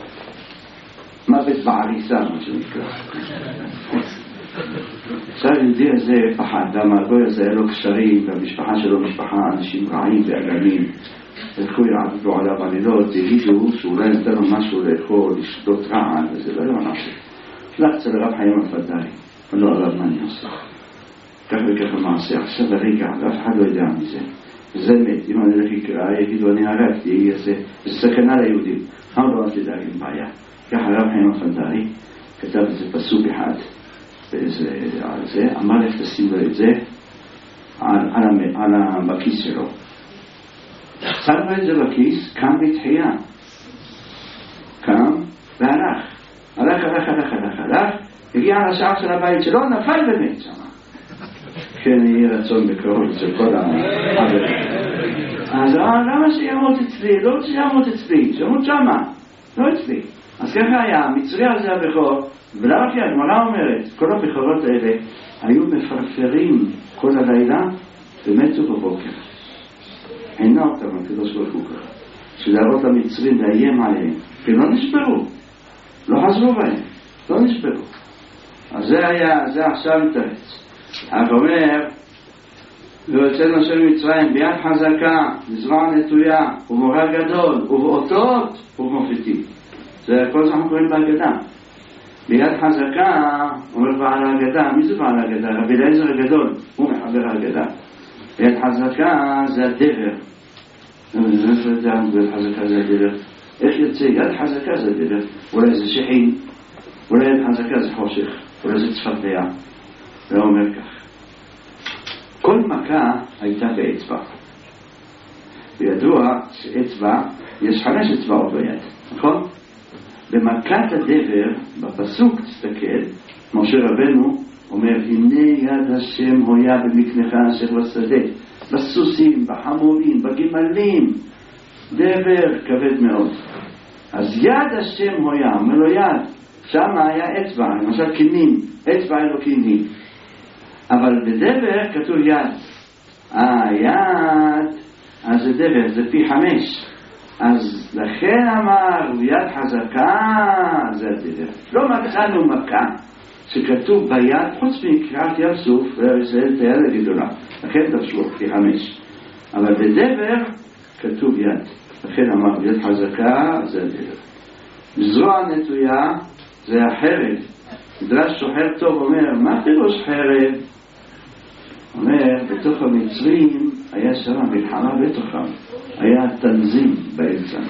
מוות בעריסה, מה שנקרא. עכשיו היהודי הזה פחד, למה הגוי הזה היה לו קשרים, והמשפחה שלו משפחה אנשים רעים ואגמים. הלכו יעבדו עליו עלילות, יגידו שאולי נתן לו משהו לאכול, לשתות רעל, וזה לא היה משהו. שלח אצל הרב חיים הפנדלי, אבל לא הרב מה אני עושה. כך וכך מעשה, עכשיו הרגע, ואף אחד לא יודע מזה. וזה מת, אם אני הולך יקרא, יגידו אני הרגתי, זה סכנה ליהודים. לא אז תדאג עם בעיה. כך הרב חיים הפנדלי כתב איזה פסוק אחד, על זה, אמר לך תשים לו את זה על בכיס שלו. שם לו את זה בכיס, קם בתחייה. קם והלך. הלך. הגיע לשער של הבית שלו, נפל ומת שם. כן, יהיה רצון בקרוב אצל כל אז למה שימות אצלי? לא שימות אצלי, שימות שמה. לא אצלי. אז ככה היה, המצרי הזה הבכור, ולמה כי הגמרא אומרת, כל הבכורות האלה היו מפרפרים כל הלילה ומתו בבוקר. עינה אותם הקדוש ברוך הוא ככה, שלהראות למצרים לאיים עליהם, כי לא נשברו, לא חזרו בהם, לא נשברו. אז זה עכשיו מתרץ. אך אומר, ויוצאנו של מצרים ביד חזקה, בזרוע נטויה, ובמורה גדול, ובאותות, ובמופתים. זה כל זה אנחנו קוראים בהגדה. ביד חזקה, אומר בעל ההגדה, מי זה בעל ההגדה? רבי אליעזר הגדול, הוא מחבר ההגדה. ביד חזקה זה הדבר. איפה יודעים ביד חזקה זה הדבר? איך יוצא? יד חזקה זה הדבר. אולי זה שחין, אולי יד חזקה זה חושך, אולי זה צפרדע. והוא אומר כך. כל מכה הייתה באצבע. וידוע שאצבע, יש 5 אצבעות ביד, נכון? במכת הדבר, בפסוק תסתכל, משה רבנו אומר, הנה יד השם הויה במקנך אשר בשדה, בסוסים, בחמורים, בגמלים, דבר כבד מאוד. אז יד השם הויה, אומר לו יד, שם היה אצבע, למשל כנים, אצבע אלוקים היא. אבל בדבר כתוב יד. יד, אז זה דבר, זה פי 5. אז לכן אמר יד חזקה זה הדבר. לא מצאנו מכה שכתוב ביד חוץ מקריאת ים סוף וישראל את היד הגדולה, לכן תפשו פי 5. אבל בדבר כתוב יד, לכן אמר יד חזקה זה הדבר. בזרוע נטויה זה החרב. מדרש שוחר טוב אומר, מה פירוש חרב? אומר, בתוך המצרים היה שם מלחמה בתוכם, היה תנזים באמצע.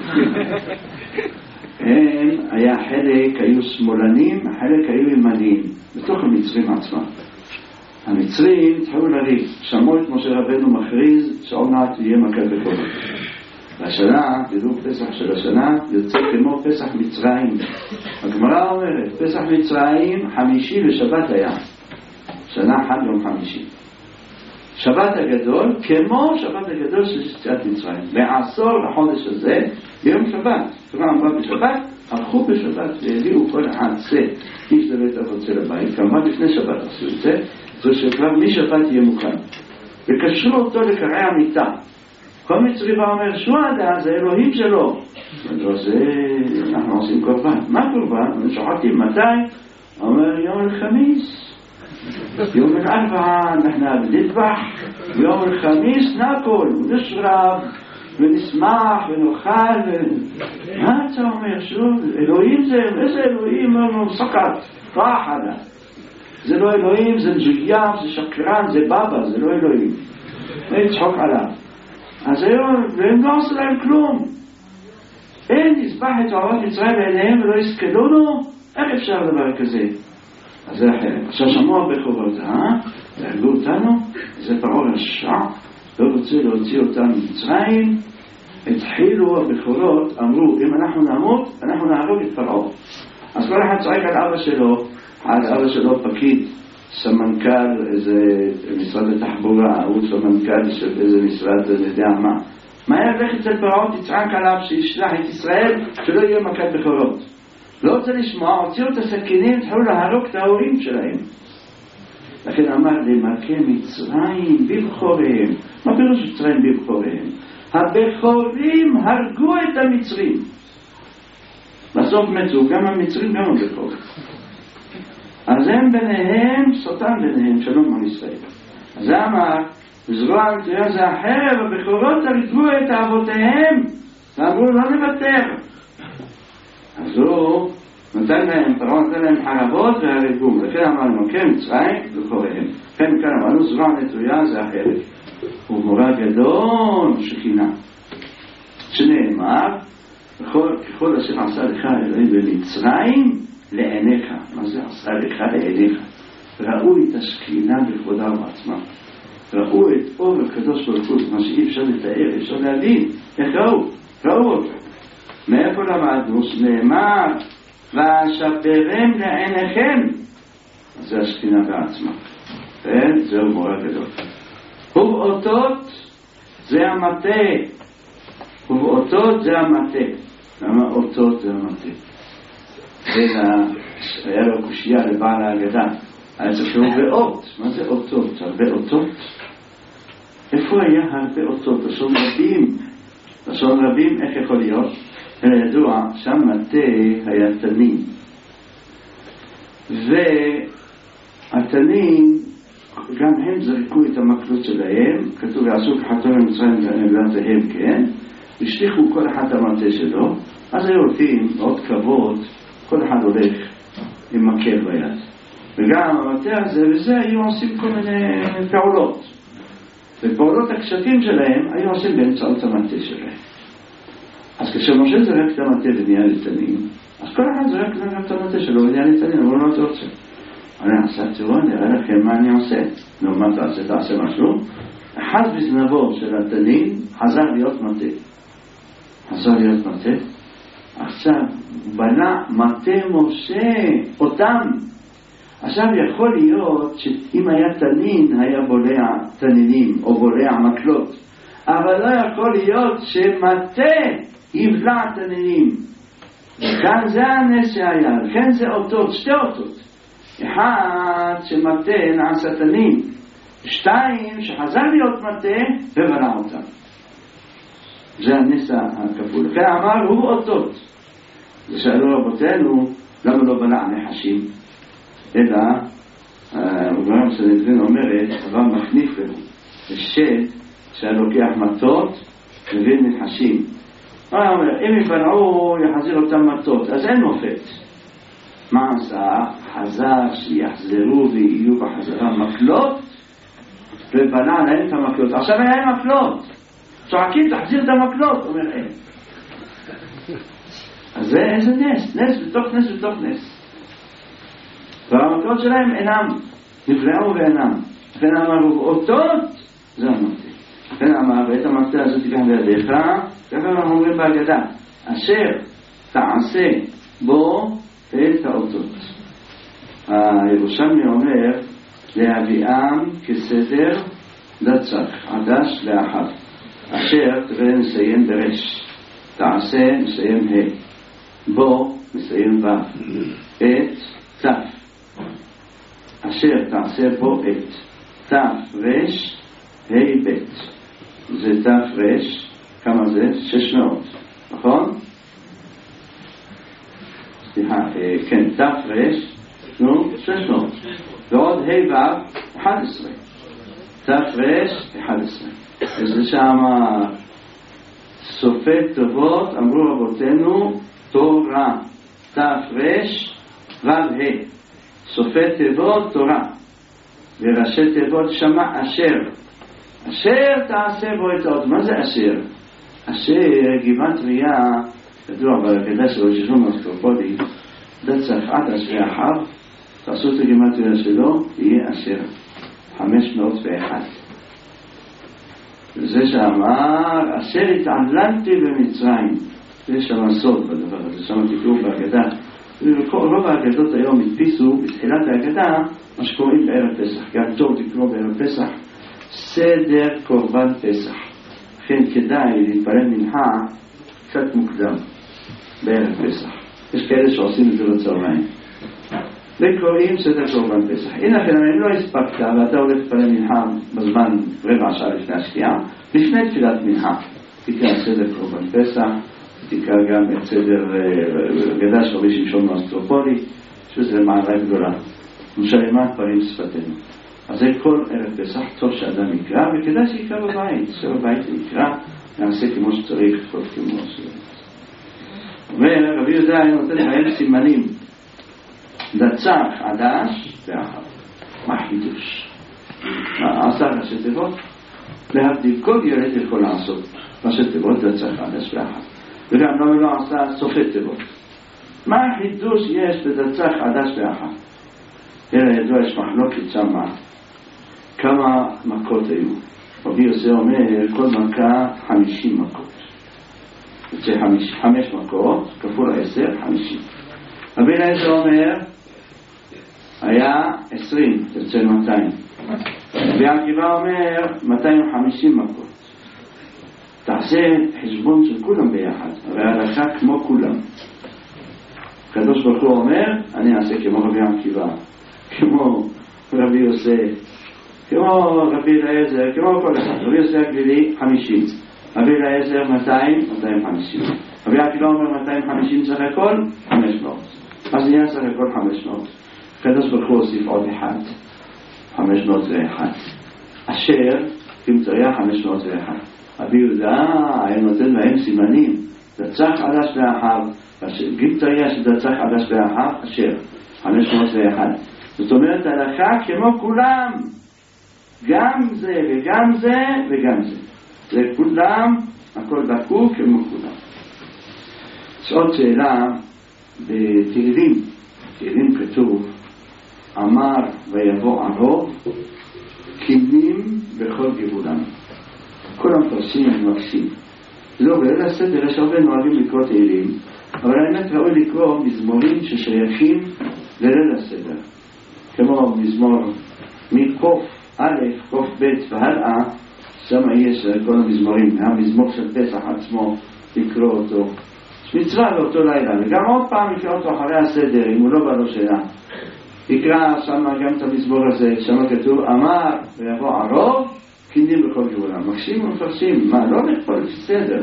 היה חלק היו שמאלנים, חלק היו ימניים, בתוך המצרים עצמם. המצרים התחילו לריב, שמעו את משה רבנו מכריז שעוד מעט יהיה מכת בכורות. והשנה, תדעו פסח של השנה, יוצא כמו פסח מצרים. הגמרא אומרת, פסח מצרים 5 ושבת היה. שנה 1 יום 5. שבת הגדול כמו שבת הגדול של יציאת מצרים. בעשור לחודש הזה, ביום שבת, תורה אמרה בשבת, הלכו בשבת והביאו כל אחד איש לבית אבות לבית, כמובן לפני שבת עשו את זה, זו שכבר משבת יהיה מוכן. וקשרו אותו לקרעי המיטה. כל מצרי בא אומר, שועדה זה אלוהים שלו. זה אנחנו עושים קורבן. מה קורבן? שוחטים מתי? אומר יום החמיס. יום الأربعاء نحن بنذبح يوم الخميس ناكل ونشرب ونسمح ونأكل מה אתה אומר? שוב, אלוהים זה, איזה אלוהים? סקט, ראח עליו. זה לא אלוהים, זה מזויף, זה שקרן, זה בבא, זה לא אלוהים. אין צחוק עליו. אז היום, והם לא עשו להם כלום. אין נזבח את תועבות מצרים בעיניהם ולא יסכלונו, איך אפשר דבר כזה? אז זה אחרת. עכשיו שמעו הבכורות, והגלו אותנו, זה פרעה רשע, לא רוצה להוציא אותם ממצרים, התחילו הבכורות, אמרו, אם אנחנו נמות, אנחנו נהרוג את פרעה. אז כל אחד צועק על אבא שלו, אבא שלו פקיד, סמנכ"ל איזה משרד התחבורה, הוא סמנכ"ל של איזה משרד, אני יודע מה יבלך אצל פרעה, תצעק עליו שישלח את ישראל, שלא יהיה מכת בכורות. לא רוצה לשמוע, הוציאו את הסכינים, התחילו להרוג את ההורים שלהם. לכן אמר למכה מצרים בבחוריהם. מה פירוש מצרים בבחוריהם? הבכורים הרגו את המצרים. בסוף מצאו גם המצרים גם הבכורים. אז הם ביניהם, סוטן ביניהם, שלום על ישראל. אז אמר, זרוע המטויה זה החרב, הבכורות הרגו את אבותיהם, ואמרו לא נוותר. אז הוא נתן להם, פרעה נתן להם חרבות והרגום. לכן אמרנו, כן מצרים וחוריהם. כן כאן אמרנו, זרוע נטויה זה החרב. ומורה גדול שכינה. שנאמר, ככל אשר עשה לך אלוהים במצרים לעיניך. מה זה עשה לך לעיניך? ראו את השכינה בכבודה ובעצמה. ראו את אור הקדוש ברוך הוא, מה שאי אפשר לתאר, אפשר להבין. איך ראו אותו. מאיפה למדנו? שנאמר ואשברם לעיניכם. אז זה השכינה בעצמה. כן? זהו מורה גדול. ובאותות זה המטה. ובאותות זה המטה. למה אותות זה המטה? היה לו קושייה לבעל ההגדה. היה צריך שהוא באות. מה זה אותות? הרבה אותות? איפה היה הרבה אותות? לשון רבים. לשון רבים, איך יכול להיות? אלא ידוע, שם מטה היה תנין. והתנין, גם הם זרקו את המקלות שלהם, כתוב יעשו כחתום למצרים ולתהם, כן? השליחו כל אחד המטה שלו, אז היו הולכים, מאוד כבוד, כל אחד הולך עם מקל ביד. וגם המטה הזה וזה היו עושים כל מיני פעולות. ופעולות הקשתים שלהם היו עושים באמצעות המטה שלהם. אז כשמשה זרק את המטה ונהיה לתנים, אז כל אחד זרק את המטה שלו ונהיה לתנים, אבל לא רוצה. אני עשה תראו, נראה לכם מה אני עושה. נו, מה תעשה משהו? אחד בזנבו של התנים חזר להיות מטה. עכשיו, בנה מטה משה אותם. עכשיו יכול להיות שאם היה תנין, היה בולע תנינים או בולע מקלות. אבל לא יכול להיות שמטה יבלע תנינים. כאן זה הנס שהיה, לכן זה אותות, שתי אותות. אחד שמטה נעשה תנין, שתיים שחזר להיות מטה ובלע אותם. זה הנס הכפול. לכן אמר הוא אותות. ושאלו רבותינו למה לא בלע נחשים, אלא וגרם סנדרין אומרת אבל מחניף לנו השד שהלוקח מטות מבין נחשים. הוא אומר אם יבלעו יחזיר אותם מטות, אז אין מופת. מה עשה? חזר שיחזרו ויהיו בחזרה מקלות ובלע להם את המקלות. עכשיו אין מקלות, צועקים תחזיר את המקלות, אומר אין. אז זה איזה נס, נס בתוך נס בתוך נס. והמקלות שלהם אינם, נבלעו ואינם. לכן אמרו אותות, זה המטה. לכן אמר, ואת המטה הזאת תיקח בידיך, ככה אנחנו אומרים בהגדה, אשר תעשה בו את האותות. הירושלמי אומר, להביאם כסדר דצח עדש לאחר. אשר תראה נסיים ברש, תעשה נסיים ה', בו נסיים ו', את תף, אשר תעשה בו את, תף רש ה' ב', זה תף רש, כמה זה? 600, נכון? סליחה, כן, תף רש, 600, ועוד ה' ו' 11, תף רש 11. וזה שם סופי טובות, אמרו רבותינו, תורה, תף רש ו' ה', סופי תיבות תורה, וראשי תיבות שמע אשר, אשר תעשה בו את עוד. מה זה אשר? אשר גימטריה, ידוע בהגדה של ראש השלום אסטרופודי, דצח עדש ואחר, תעשו את הגימטריה שלו, יהיה אשר 501. זה שאמר אשר התעללתי במצרים, זה שם סוד בדבר הזה, שם תקראו בהגדה. רוב ההגדות היום הדפיסו בתחילת ההגדה מה שקוראים בערב פסח, גם טוב תקראו בערב פסח סדר קורבן פסח. לכן כדאי להתפלל מנחה קצת מוקדם בערב פסח. יש כאלה שעושים את זה בצהריים וקוראים סדר קורבן פסח. הנה לכן אם לא הספקת ואתה הולך להתפלל מנחה בזמן רבע שעה לפני השקיעה, לפני תפילת מנחה תקרא סדר קורבן פסח, תקרא גם את סדר גדה של רבי שמשון מאסטרופולי, שזה מעלה גדולה משלמה פרים שפתנו. אז זה כל ערב פסח טוב שאדם יקרא, וכדאי שיקרא בבית, שבבית יקרא, נעשה כמו שצריך, לפחות כמו שצריך. ורבי יהודה נותן להם סימנים, דצח עדש ואחר. מה חידוש? עשה ראשי תיבות? להבדיל כל ילד יכול לעשות ראשי תיבות דצח עדש ואחר. וגם לא עשה סופי תיבות. מה החידוש יש בדצח עדש ואחר? אלא ידוע יש מחלוקת שמה כמה מכות היו. רבי יוסי אומר כל מכה 50 מכות. זה 5 מכות כפול 10, 50. רבי אליעזר אומר היה 20, תרצה 200. רבי עקיבא אומר 250 מכות. תעשה חשבון של כולם ביחד, הרי ההלכה כמו כולם. הקדוש ברוך הוא אומר אני אעשה כמו רבי עקיבא, כמו רבי יוסי, כמו רבי אליעזר, כמו כל אחד. רבי יוסי הגלילי 50, רבי אליעזר 200, 250. רבי עקיבא אומר 250 סך הכל 500, אז נהיה סך הכל 500. הקדוש ברוך הוא הוסיף עוד אחד, 501, אשר תמצא 501. רבי יהודה היה נותן להם סימנים, דצח עדש ואחר, גימטריה שדצח עדש ואחר, אשר 501. זאת אומרת הלכה כמו כולם, גם זה וגם זה וגם זה, זה כולם, הכל דקוק כמו כולם. עוד שאלה בתהילים, תהילים כתוב אמר ויבוא ערוב קינים בכל גבולם. כל המפרשים מקשים. לא, בליל הסדר יש הרבה נוהגים לקרוא תהילים, אבל האמת ראוי לקרוא מזמורים ששייכים לליל הסדר. כמו מזמור מקוף א', קוף ב' והלאה, שם יש כל המזמורים, המזמור של פסח עצמו, לקרוא אותו. יש מצווה לאותו לילה, וגם עוד פעם יקרא אותו אחרי הסדר, אם הוא לא בא לו שאלה. יקרא שם גם את המזמור הזה, שם כתוב, אמר ויבוא ערוב, קינים בכל גבולם. מקשים ומפרשים, מה, לא נכפול לפי סדר.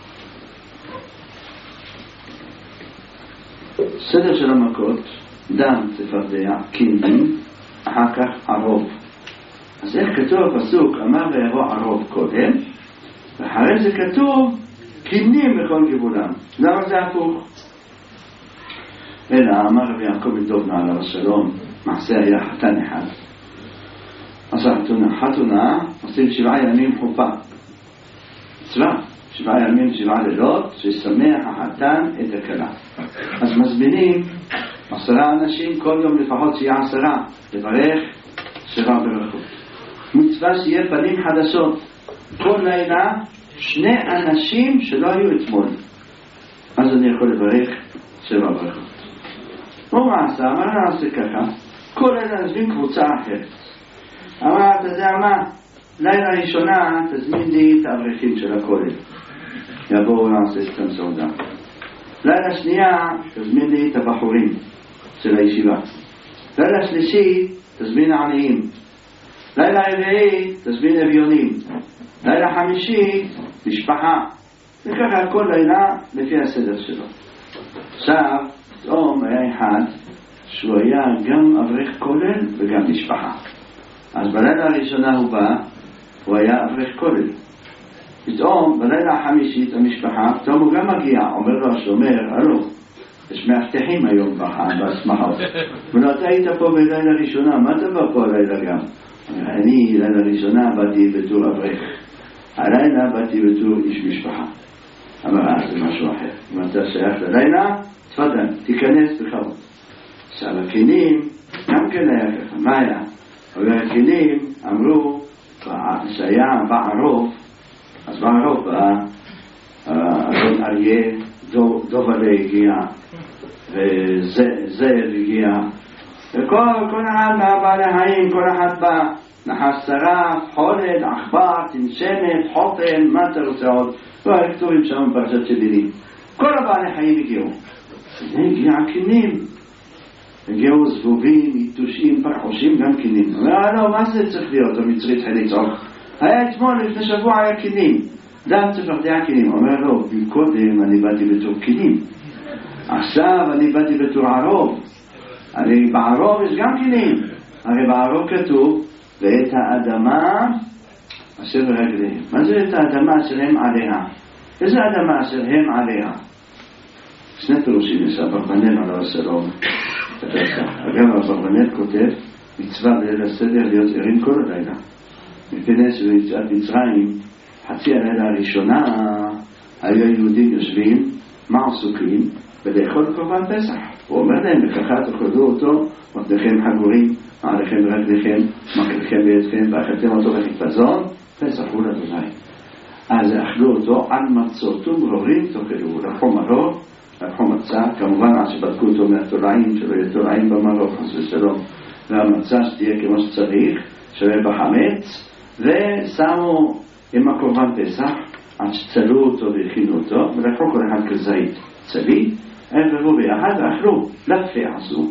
סדר של המכות, דם צפרדע, קינים, אחר כך ערוב. אז איך כתוב הפסוק, אמר ויבוא ערוב קודם, ואחרי זה כתוב, קינים בכל גבולם. למה זה הפוך? אלא אמר רבי יעקב בן דובנא עליו השלום, מעשה היה חתן אחד. עשה חתונה, עושים 7 ימים חופה. צבא, 7 ימים 7 לילות, שישמח החתן את הכלה. אז מזמינים 10 אנשים, כל יום לפחות שיהיה 10, לברך 7 ברכות. מצווה שיהיה פנים חדשות. כל לילה 2 אנשים שלא היו אתמול. אז אני יכול לברך 7 ברכות. מה עשה? אמר נעשה ככה, כל אלה נזמין קבוצה אחרת. אמר, אתה יודע מה? לילה ראשונה תזמין לי את האברכים של הכולל, יבואו לעשות את הסעודה. לילה שנייה תזמין לי את הבחורים של הישיבה. לילה שלישי תזמין העניים. לילה רביעי תזמין אביונים. לילה חמישי משפחה. וככה כל לילה לפי הסדר שלו. עכשיו פתאום היה אחד שהוא היה גם אברך כולל וגם משפחה. אז בלילה הראשונה הוא היה אברך כולל. פתאום בלילה החמישית המשפחה, פתאום הוא גם מגיע, אומר לו השומר, הלו, יש מאבטחים היום בשמחות. ולא, אתה היית פה בלילה ראשונה, מה אתה בא פה הלילה גם? אני לילה ראשונה באתי בתור אברך, הלילה באתי בתור איש משפחה. אמר, זה משהו אחר. אם אתה שייך ללילה, תפדל, תיכנס בכבוד. עכשיו הכנים, גם כן היה ככה, מה היה? אבל הכנים אמרו, שהיה בערוב, אז בערוב אדון אריה, דובלה הגיע, וזאב הגיע, וכל אחד מהבעלי החיים, כל אחד בא, נחש שרף, חולד, עכבר, תנשמת, חוטם, מה אתה רוצה עוד? לא, איך כתובים שם בפרשת שבילים. כל הבעלי חיים הגיעו. הגיע כנים. הגיעו זבובים, יתושים, פרחושים, גם כנים. לא, מה זה צריך להיות? המצרי התחיל לצעוק. היה אתמול, לפני שבוע היה כנים. דם צריך לחדיה כנים. אומר לו, קודם אני באתי בתור כנים. עכשיו אני באתי בתור ערוב. הרי בערוב יש גם כנים. הרי בערוב כתוב, ואת האדמה אשר רגליהם. מה זה את האדמה אשר הם עליה? איזה אדמה אשר הם עליה? שני פירושים יש אברבנאל עליו השלום. אגב, אברבנאל כותב, מצווה בליל הסדר להיות ערים כל הלילה. מפני שביציאת מצרים, חצי הלילה הראשונה, היו היהודים יושבים, מה עסוקים? ולאכול קורבן פסח. הוא אומר להם, וככה תאכלו אותו, מותניכם חגורים, מעליכם ורגליכם, מקלכם בידכם, ואכלתם אותו בחיפזון, פסח הוא לאדוני. אז אכלו אותו על מצות ומרורים, תאכלו, לקחו מרור, לקחו מצה, כמובן עד שבדקו אותו מהתולעים, שלא יהיה תולעים במרור, חס ושלום, והמצה שתהיה כמו שצריך, שלא יהיה בחמץ, ושמו עם הקורבן פסח, עד שצלו אותו והכינו אותו, ולקחו כל אחד כזית צלי, ערבבו ביחד ואכלו, לפי עשו,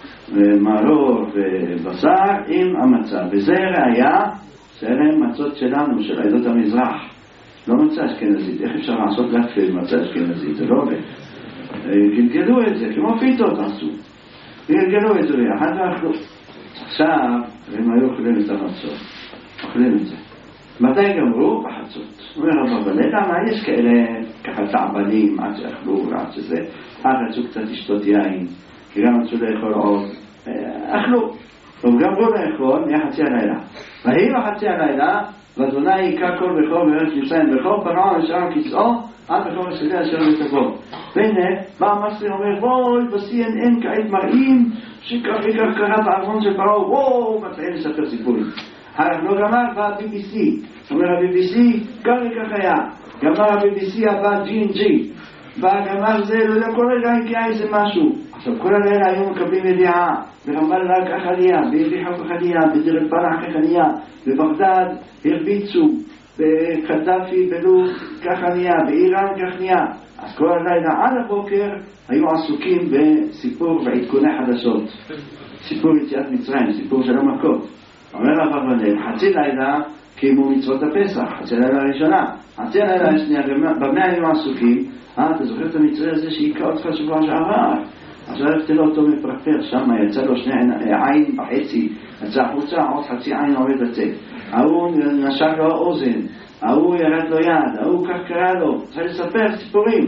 מרור ובשר עם המצה, וזה ראיה שאלה מצות שלנו, של עדות המזרח, לא מצה אשכנזית. איך אפשר לעשות לפי מצה אשכנזית? זה לא עובד. גלגלו את זה, כמו פיתות עשו, גלגלו את זה ביחד ואכלו. עכשיו הם היו אוכלים את המצות, אוכלים את זה. מתי גמרו? בחצות. אומר רב אבל למה יש כאלה ככה תעבנים עד שאכלו ועד שזה רצו קצת לשתות יין, כי גם רצו לאכול עוד, אכלו וגמרו לאכול מחצי הלילה. והיא בחצי הלילה ואדוני יקע כל בכור בארץ מצרים, בכור פרעה נשאר כיסאו עד בכור השדה אשר בתבוא. והנה בא המסרי אומר, בואי ב-CNN כעת מראים שכך קרה בארמון של פרעה, וואו, מתחיל לספר סיפורים. לא גמר ב-BBC, אומר ה-BBC כך וכך היה, גמר ה-BBC הבא G&G, גמר זה, לא יודע, כל רגע הגיע איזה משהו. עכשיו כל הלילה היו מקבלים ידיעה, ברמאללה כך עלייה, ביריחו כך עלייה, בדיר אל-בלח כך עלייה, בבגדד הרביצו, בקדאפי בלוב כך עלייה, באיראן כך עלייה. אז כל הלילה עד הבוקר היו עסוקים בסיפור ועדכוני חדשות, סיפור יציאת מצרים, סיפור של המכות. אומר אברבנאל, חצי לילה קיימו מצוות הפסח, חצי לילה הראשונה, חצי לילה השנייה, במה היו עסוקים? אתה זוכר את המצרי הזה שהיכה אותך שבוע שעבר? עכשיו תראה אותו מפרפר, שם יצא לו שני עין בחצי, יצא חוצה, עוד חצי עין עומד לצאת, ההוא נשק לו האוזן, ההוא ירד לו יד, ההוא כך קרא לו, צריך לספר סיפורים.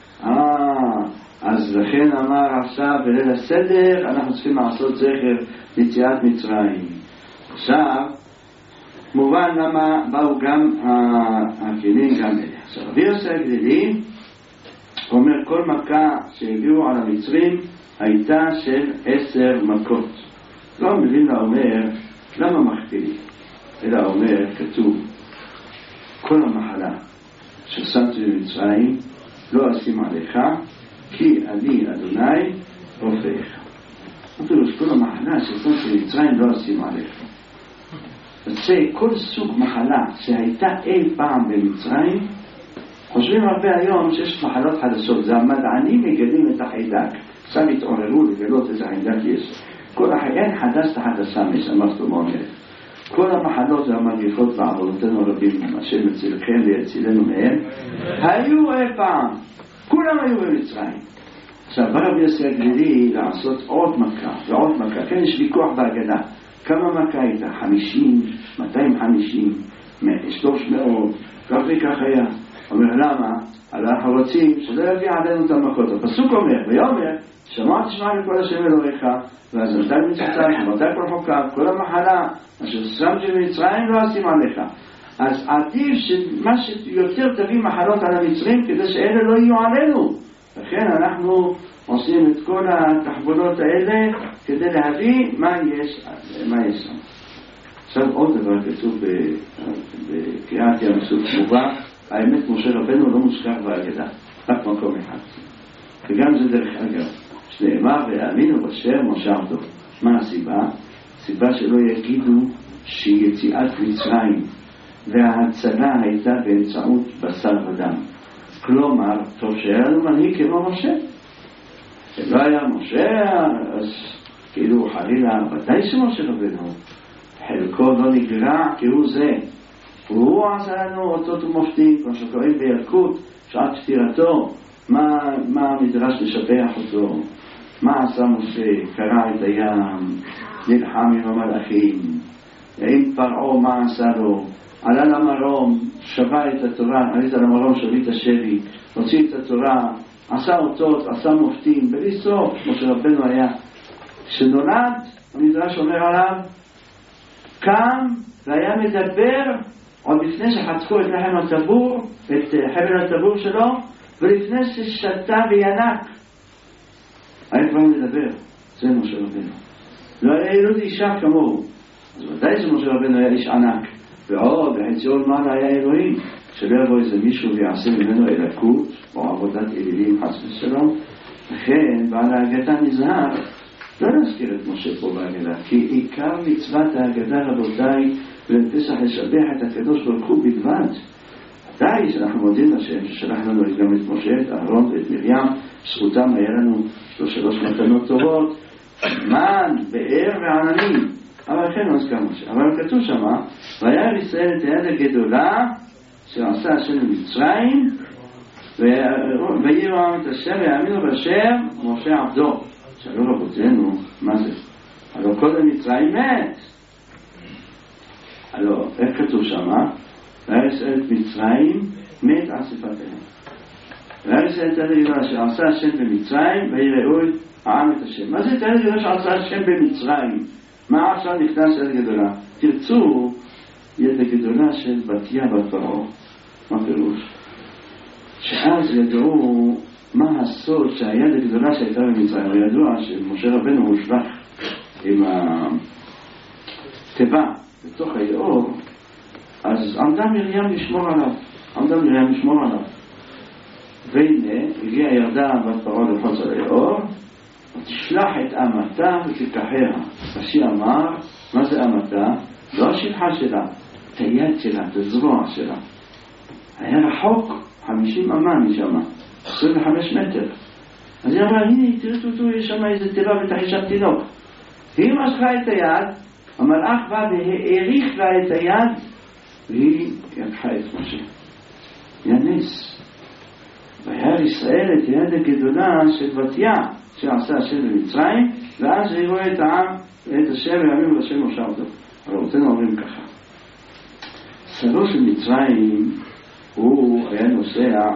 אז לכן אמר עכשיו בליל הסדר אנחנו צריכים לעשות זכר ליציאת מצרים. עכשיו מובן למה באו גם הכלים גם אלה. עכשיו רבי יוסי הגלילי אומר כל מכה שהביאו על המצרים הייתה של 10 מכות. לא מבין לה אומר למה מכפילים, אלא אומר כתוב כל המחלה ששמתי במצרים לא אשים עליך כי אני אדוני רופאיך. אפילו שכל המחלה ששמתי במצרים לא אשים עליך. יוצא כל סוג מחלה שהייתה אי פעם במצרים. חושבים הרבה היום שיש מחלות חדשות, זה המדענים מגלים את החיידק, עכשיו התעוררו לגלות איזה חיידק יש. אין חדש תחת השמש, אמרת מומר. כל המחלות והמגיפות בעבודתנו רבים, השם מצילכם ויצילנו מהם, היו אי פעם, כולם היו במצרים. עכשיו ברבי יוסי הגלילי לעשות עוד מכה ועוד מכה, כן יש ויכוח בהגדה, כמה מכה הייתה? 50, 250, 300, כך וכך היה. אומר למה? אנחנו רוצים שזה יביא עלינו את המכות. הפסוק אומר, ויאמר, שמע תשמע לכל השם אלוהיך, ואז נתן מצוותיו, שמעת כל חוקיו, כל המחלה, אשר שמתי במצרים לא אשים עליך. אז עדיף שמה שיותר תביא מחלות על המצרים, כדי שאלה לא יהיו עלינו. לכן אנחנו עושים את כל התחבולות האלה, כדי להביא מה יש שם. עכשיו עוד דבר כתוב בקריאת ים סוף מובא, האמת משה רבנו לא מוזכר בהגדה, רק מקום אחד. וגם זה דרך אגב, שנאמר והאמינו בשם משה עבדו. מה הסיבה? הסיבה שלא יגידו שיציאת מצרים וההצלה הייתה באמצעות בשר ודם. כלומר, טוב שהיה לנו מנהיג כמו משה. אם לא היה משה, אז כאילו חלילה, ודאי שמשה רבנו, חלקו לא נגרע כהוא זה. הוא עשה לנו אותות ומופתים, כמו שקוראים בילקוט, שעת פטירתו, מה המדרש לשבח אותו, מה עשה משה, קרע את הים, נלחם עם המלאכים, עם פרעה מה עשה לו, עלה למרום, שבה את התורה, עלית למרום שבי את השבי, הוציא את התורה, עשה אותות, עשה מופתים, בלי סוף, כמו שרבנו היה. כשנולד, המדרש אומר עליו, קם והיה מדבר, עוד לפני שחצקו את לחם הטבור, את חבל הטבור שלו, ולפני ששתה וינק. היה כבר מדבר, זה משה רבנו. לא היה ילוד אישה כמוהו. אז ודאי שמשה רבנו היה איש ענק. ועוד, בחציון מעלה היה אלוהים. שלא יבוא איזה מישהו ויעשה ממנו אלקות, או עבודת אלילים חס ושלום. לכן, בעל ההגדה נזהר, לא להזכיר את משה פה בהגדה, כי עיקר מצוות ההגדה רבותיי, ולפסח לשבח את הקדוש ברוך הוא בלבד. די שאנחנו מודים לשם ששלח לנו גם את משה, את אהרון ואת מרים, זכותם היה לנו 3 מתנות טובות, מן, באר ועננים, אבל כן לא הזכר משה. אבל כתוב שמה, והיה ישראל את היד הגדולה שעשה השם במצרים, ויראו את השם ויאמינו בשם משה עבדו. שאלו רבותינו, מה זה? הלוא קודם מצרים מת. הלוא, איך כתוב שמה? והיה ישראל את מצרים מת על שפתיהם. והיה ישראל את היד הגדולה שעשה השם במצרים ויראו העם את השם. מה זה את היד הגדולה שעשה השם במצרים? מה עכשיו נכנס יד גדולה? תרצו יד הגדולה של בתיה בת פרעה. מה פירוש? שאז ידעו מה הסוד שהיד הגדולה שהייתה במצרים. ידוע שמשה רבנו הושלך עם התיבה בתוך היאור, אז עמדה מרים לשמור עליו. והנה הגיעה ירדה בת פרעה לחוץ על היאור, תשלח את אמתה ותיקחיה. רש"י אמר, מה זה אמתה? לא השלחה שלה, את היד שלה, את הזרוע שלה. היה רחוק 50 אמה משם, 25 מטר. אז היא אמרה, הנה תראו, יש שם איזה תיבה בתחישת תינוק. היא משכה את היד, המלאך בא והאריך לה את היד, והיא לקחה את משה. היה נס. והיה ישראל את היד הגדולה של בתיה שעשה השם במצרים, ואז יראו את העם ואת השם ויאמינו בשם משה עבדו. רבותינו אומרים ככה, שרו של מצרים הוא היה נוסע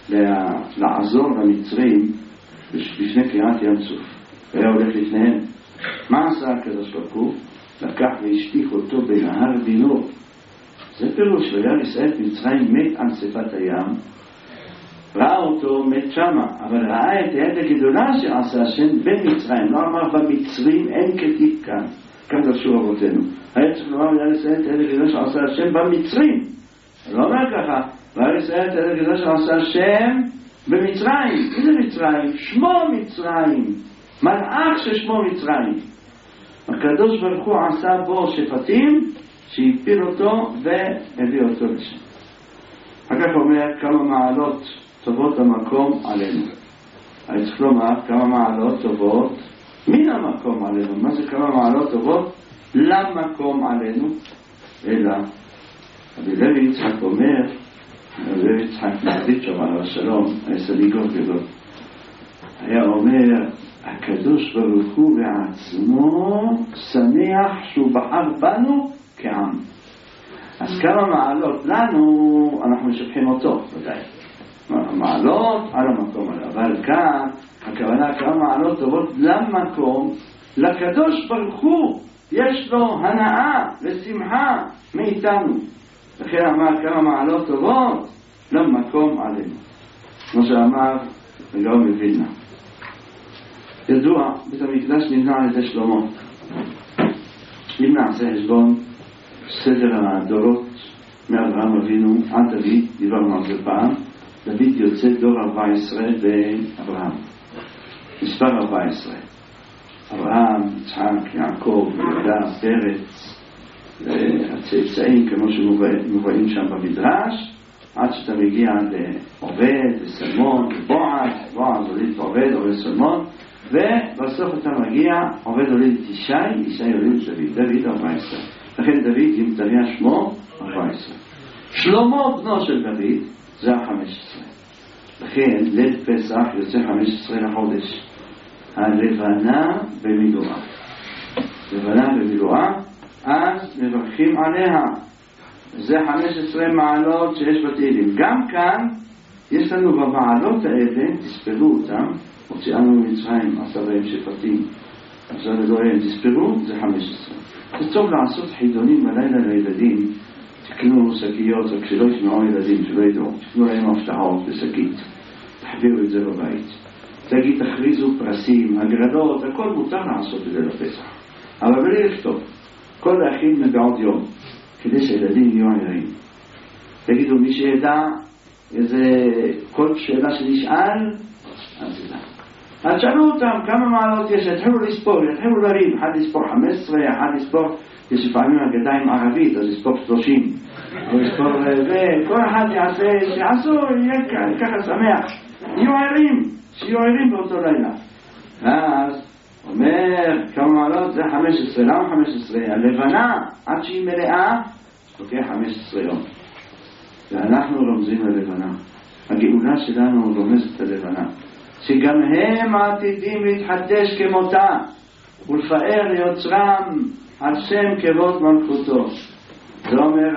לעזור למצרים לפני קריאת ים סוף, והיה הולך לפניהם. מה עשה הקדוש ברוך הוא? לקח והשתיק אותו בנהר דינור. זה פירוש, והיה ישראל את מצרים מת על שפת הים, ראה אותו מת שמה, אבל ראה את היד הגדולה שעשה השם במצרים. לא אמר במצרים, אין כתיב כאן, כאן דרשו רבותינו. היה צריך לומר והיה ישראל את היד הגדולה שעשה השם במצרים. לא אומר ככה, והיה ישראל את היד הגדולה שעשה השם במצרים. איזה מצרים? שמו מצרים, מלאך ששמו מצרים. הקדוש ברוך הוא עשה בו שפטים שהפיל אותו והביא אותו לשם. אחר כך אומר כמה מעלות טובות המקום עלינו. אני צריך לומר כמה מעלות טובות מן המקום עלינו. מה זה כמה מעלות טובות למקום עלינו? אלא רבי לוי יצחק אומר, רבי לוי יצחק מחליט שם על השלום, היה סניגור גדול, היה אומר הקדוש ברוך הוא בעצמו שמח שהוא בחר בנו כעם. אז כמה מעלות לנו אנחנו משבחים אותו ודאי, מעלות על המקום עליו, אבל כאן הכוונה כמה מעלות טובות למקום, לקדוש ברוך הוא יש לו הנאה ושמחה מאיתנו, לכן אמר כמה מעלות טובות למקום עלינו, כמו שאמר הגאון מווילנה. ידוע, בית המקדש נבנה על ידי שלמה. אם נעשה חשבון סדר הדורות מאברהם אבינו עד דוד, דיברנו על זה פעם, דוד יוצא דור 14 באברהם, מספר 14, אברהם, יצחק, יעקב, יהודה, פרץ, הצאצאים כמו שמובאים שם במדרש, עד שאתה מגיע לעובד וסלמון ובועז, בועז הוליד עובד, עובד סלמון, ובסוף אתה מגיע, עובד הוליד ישי, ישי הוליד דוד 14. לכן דוד ימטריה שמו 14. שלמה בנו של דוד זה 15. לכן ליל פסח יוצא 15 לחודש. הלבנה במילואה. לבנה במילואה, אז מברכים עליה. זה 15 מעלות שיש בתהילים. גם כאן יש לנו במעלות האלה, תספרו אותם, הוציאנו ממצרים 10 שפטים, עכשיו אלוהים, תספרו, זה 15. זה טוב לעשות חידונים בלילה לילדים, תקנו שקיות, רק שלא ישמעו ילדים, שלא ידעו, תקנו להם הפתעות בשקית, תחבירו את זה בבית, תגיד, תכריזו פרסים, הגרלות, הכל מותר לעשות את זה לפסח, אבל בלי לכתוב, כל להכין מבעוד יום, כדי שילדים יהיו ערים. תגידו, מי שידע איזה כל שאלה שנשאל, אז ידע. אז שאלו אותם כמה מעלות יש, התחילו לספור, התחילו לריב, אחד לספור 15, אחד לספור, יש לפעמים הגדיים ערבית, אז לספור 30, או לספור וכל אחד שיעשו, יהיה ככה שמח, יהיו ערים, שיהיו ערים באותו לילה. אז אומר כמה מעלות זה 15, למה 15? הלבנה עד שהיא מלאה לוקח 15 יום, ואנחנו רומזים ללבנה, הגאולה שלנו רומזת ללבנה, שגם הם עתידים להתחדש כמותה ולפאר ליוצרם על שם כבוד מלכותו. זה אומר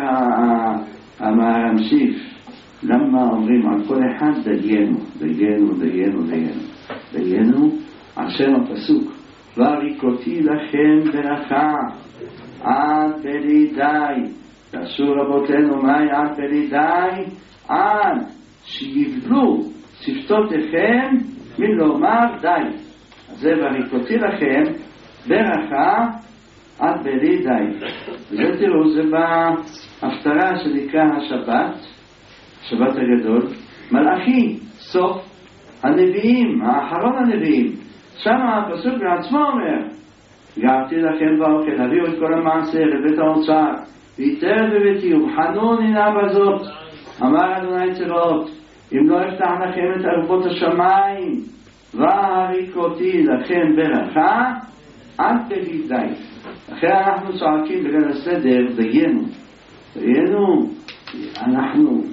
המשיף, למה אומרים על כל אחד דיינו, דיינו, דיינו, דיינו, דיינו על שם הפסוק, וריקותי לכם ברכה עד בלידי, תעשו רבותינו מהי עד בלידי, עד שיבלו שפתותיכם מלומר די. אז זה וריקותי לכם ברכה עד בלידי. וזה תראו, זה בהפטרה שנקרא השבת, השבת הגדול, מלאכי, סוף הנביאים, האחרון הנביאים, שם הפסוק בעצמו אומר, גרתי לכם באוכל, הביאו את כל המעשר לבית האוצר, ויתר בביתי ובחנון הנה בזאת, אמר אדוני צבאות, אם לא אפתח לכם את ארוחות השמיים, והריקותי לכם ברכה, עד בלידי. אחרי אנחנו צועקים בגלל הסדר, דיינו, דיינו, אנחנו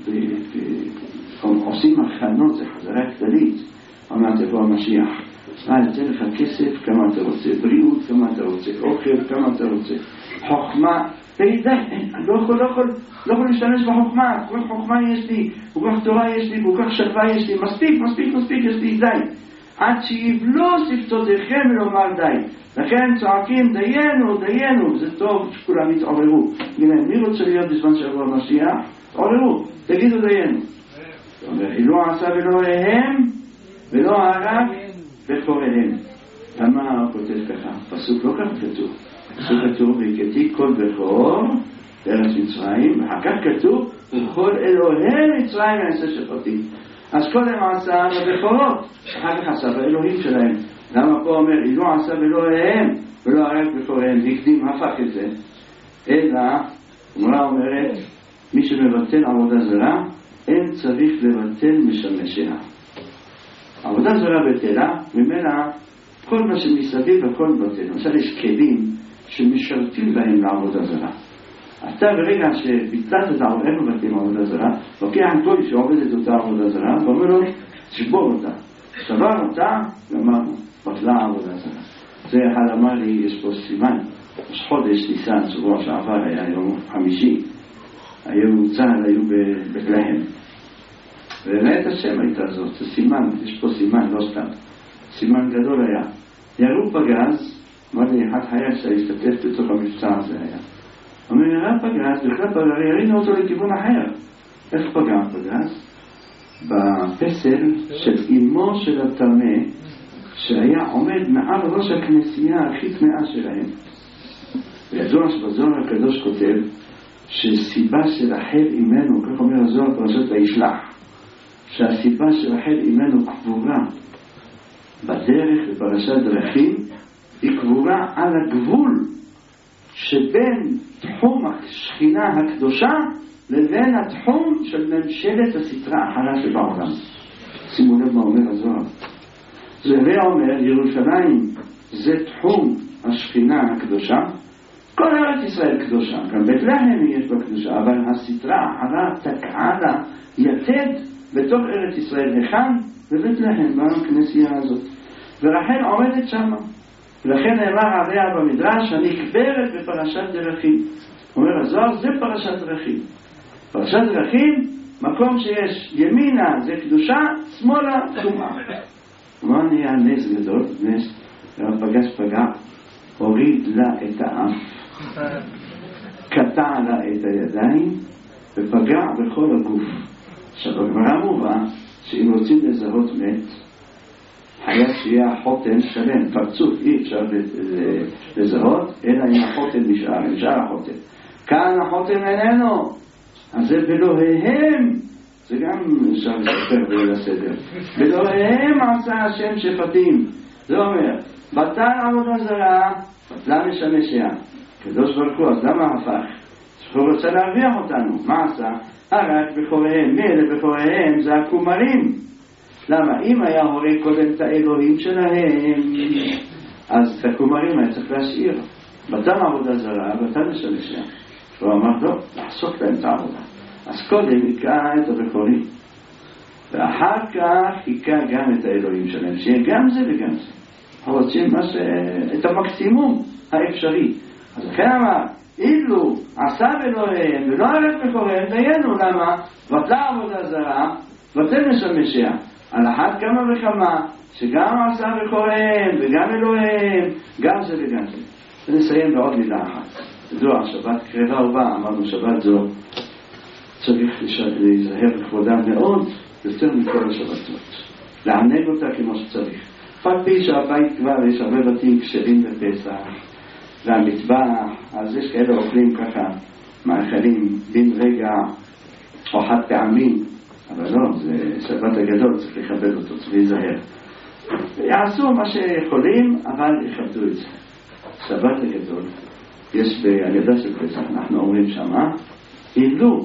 עושים הכנות, זה חזרה כללית, אמרת פה המשיח, נתן לך כסף כמה אתה רוצה, בריאות כמה אתה רוצה, אוכל כמה אתה רוצה, חוכמה, די, אני לא יכול להשתמש בחוכמה, כל כך חוכמה יש לי, כל כך תורה יש לי, כל כך שלווה יש לי, מספיק יש לי, די, עד שיבלו שפתותיכם ולומר די. לכן צועקים דיינו, זה טוב שכולם יתעוררו. מי רוצה להיות בזמן שבוע המשיח? תעוררו, תגידו דיינו. לא עשה ולא הם ולא הרג בכוריהם. למה הוא כותב ככה? פסוק לא כך כתוב. פסוק כתוב והכיתי כל בכור בארץ מצרים, ואחר כך כתוב וכל אלוהי מצרים יעשה שפטים. אז קודם עשה בבכורות, אחר כך עשה באלוהים שלהם. למה פה אומר לא עשה ולא הם ולא הרג בכוריהם, הקדים, הפך את זה, אלא הגמרא אומרת, מי שמבטל עבודה זרה, אין צריך לבטל משמשיה. עבודה זרה בטלה, ממנה כל מה שמסביב הכל בטל. למשל יש כלים שמשרתים בהם לעבודה זרה. אתה ברגע שביטלת את העבודה, איך מבטלים עבודה זרה, לוקח את כל שעובד את אותה עבודה זרה, ואומר לו, תשבור אותה. שבר אותה, גמרנו, בטלה עבודה זרה. זה אחד אמר לי, יש פה סימן, יש חודש ניסן, שבוע שעבר היה יום חמישי, צה"ל היו בבתלהם. וראית השם הייתה זאת, זה סימן, יש פה סימן, לא סתם. סימן גדול היה. ירו פגז, אמר לי אחד חייל שהשתתף בתוך המבצע הזה היה. אומר, ירה פגז, בכלל ירינו אותו לכיוון אחר. איך פגע פגז? בפסל של אמו של התרמה, שהיה עומד מעל ראש הכנסייה הכי טמאה שלהם. וידוע שבזוהר הקדוש כותב, שסיבה של רחל אימנו, כך אומר הזוהר פרשת וישלח, שהסיבה של רחל אימנו קבורה בדרך בפרשת דרכים, היא קבורה על הגבול שבין תחום השכינה הקדושה לבין התחום של ממשלת הסתרה החלה שבעולם. שימו לב מה אומר הזוהר. זה אומר, ירושלים זה תחום השכינה הקדושה, כל ארץ ישראל קדושה, גם בית לחם יש בה קדושה, אבל הסתרה החלה תקעה לה יתד בתוך ארץ ישראל, היכן? בבית לחם, בכנסייה הזאת. ורחל עומדת שם. ולכן נאמר עליה במדרש, הנקברת בפרשת דרכים. אומר הזוהר, זה פרשת דרכים. פרשת דרכים, מקום שיש ימינה זה קדושה, שמאלה טומאה. מה נהיה נס גדול? נס, פגע, הוריד לה את האף, קטע לה את הידיים, ופגע בכל הגוף. עכשיו, הגמרא מובא, שאם רוצים לזהות מת, היה שיהיה החוטן שלם, פרצוף, אי אפשר לזהות, אלא אם החוטן נשאר החוטן. כאן החוטן איננו, אז זה בלוהיהם, זה גם אפשר לספר בליל הסדר. בלוהיהם עשה השם שפטים. זה אומר, בטל עבודה זרה, בטלה משמשיה. קדוש ברוך הוא, אז למה הפך? הוא רוצה להרוויח אותנו. מה עשה? הרג בכוריהם. מי אלה בכוריהם? זה הכומרים. למה? אם היה הורג קודם את האלוהים שלהם, אז את הכומרים היה צריך להשאיר. בטל עבודה זרה, בטל משמשיה. הוא אמר, לא, לעשות להם את העבודה. אז קודם היכה את הבכורים, ואחר כך היכה גם את האלוהים שלהם, שיהיה גם זה וגם זה. רוצים את המקסימום האפשרי. אז לכן אמר, אילו עשה אלוהים ולא הלך בכוריהם, דיינו. למה? בטלה עבודה זרה, בטל משמשיה. על אחת כמה וכמה, שגם עשה בכוריהם וגם אלוהים, גם זה וגם זה. ונסיים בעוד מילה אחת. זו השבת קרבה ובאה, אמרנו שבת זו צריך להיזהר לכבודה מאוד יותר מכל השבתות, לענג אותה כמו שצריך. פעם פי שהבית כבר יש הרבה בתים כשרים בפסח והמטבח, אז יש כאלה אוכלים ככה מאכלים בין רגע או חד פעמים, אבל לא, זה שבת הגדול, צריך לכבד אותו, צריך להיזהר. יעשו מה שיכולים, אבל יכבדו את זה. שבת הגדול יש בהגדה של פסח, אנחנו אומרים שמה, אילו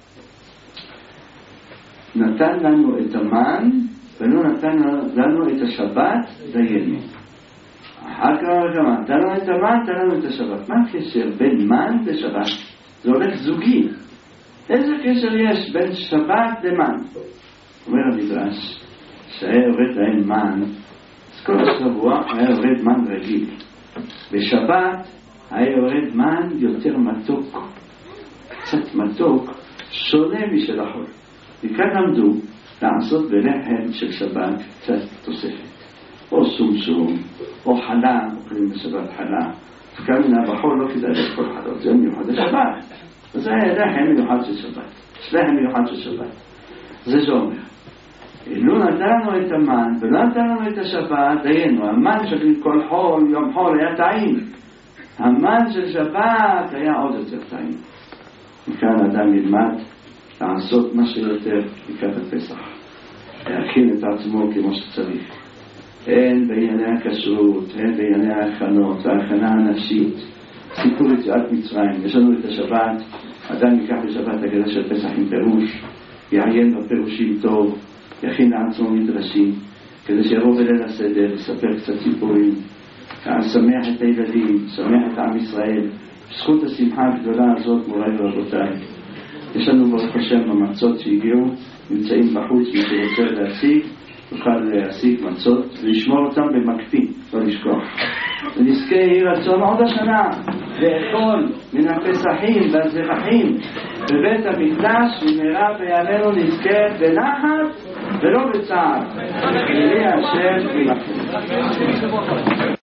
נתן לנו את המן ולא נתן לנו את השבת, דיינו. אחר כך נתן לנו את המן, נתן לנו את השבת. מה הקשר בין מן לשבת? זה הולך זוגי. איזה קשר יש בין שבת למן? אומר המדרש שהיה יורד להם מן, אז כל השבוע היה יורד מן רגיל. בשבת היה יורד מן יותר מתוק, קצת מתוק, שונה משל החול. וכאן למדו לעשות בלחם של שבת קצת תוספת, או סומסום, או חלה, אוכלים בשבת חלה. וכאן מן הבחור לא כדאי לאכול חלות, זה מיוחד לשבת. וזה היה לחם מיוחד של שבת, לחם מיוחד של שבת. זה אומר, אילו נתן לנו את המן ולא נתן לנו את השבת, דיינו. המן של כל חול, יום חול היה טעים, המן של שבת היה עוד יותר טעים. מכאן אדם ילמד לעשות מה שיותר לקראת הפסח, להכין את עצמו כמו שצריך, הן בענייני הכשרות, הן בענייני ההכנות וההכנה הנפשית. סיפור יציאת מצרים, יש לנו את השבת אדם ייקח בשבת הגדה של פסח עם פירוש, יעיין בפירושים טוב, יכין לעצמו מדרשים, כדי שיבוא בליל הסדר, יספר קצת סיפורים, שמח את הילדים, שמח את עם ישראל. בזכות השמחה הגדולה הזאת, מוריי ורבותיי, יש לנו ברוך השם במצות שהגיעו, נמצאים בחוץ, מי שרוצה להשיג, יוכל להשיג מצות ולשמור אותם במקפיא, לא לשכוח. ונזכה יהי רצון עוד השנה לאכול מן הפסחים והזבחים בבית המקדש, במהרה בימינו נזכה בנחת ולא בצער. יהי השם עמכם.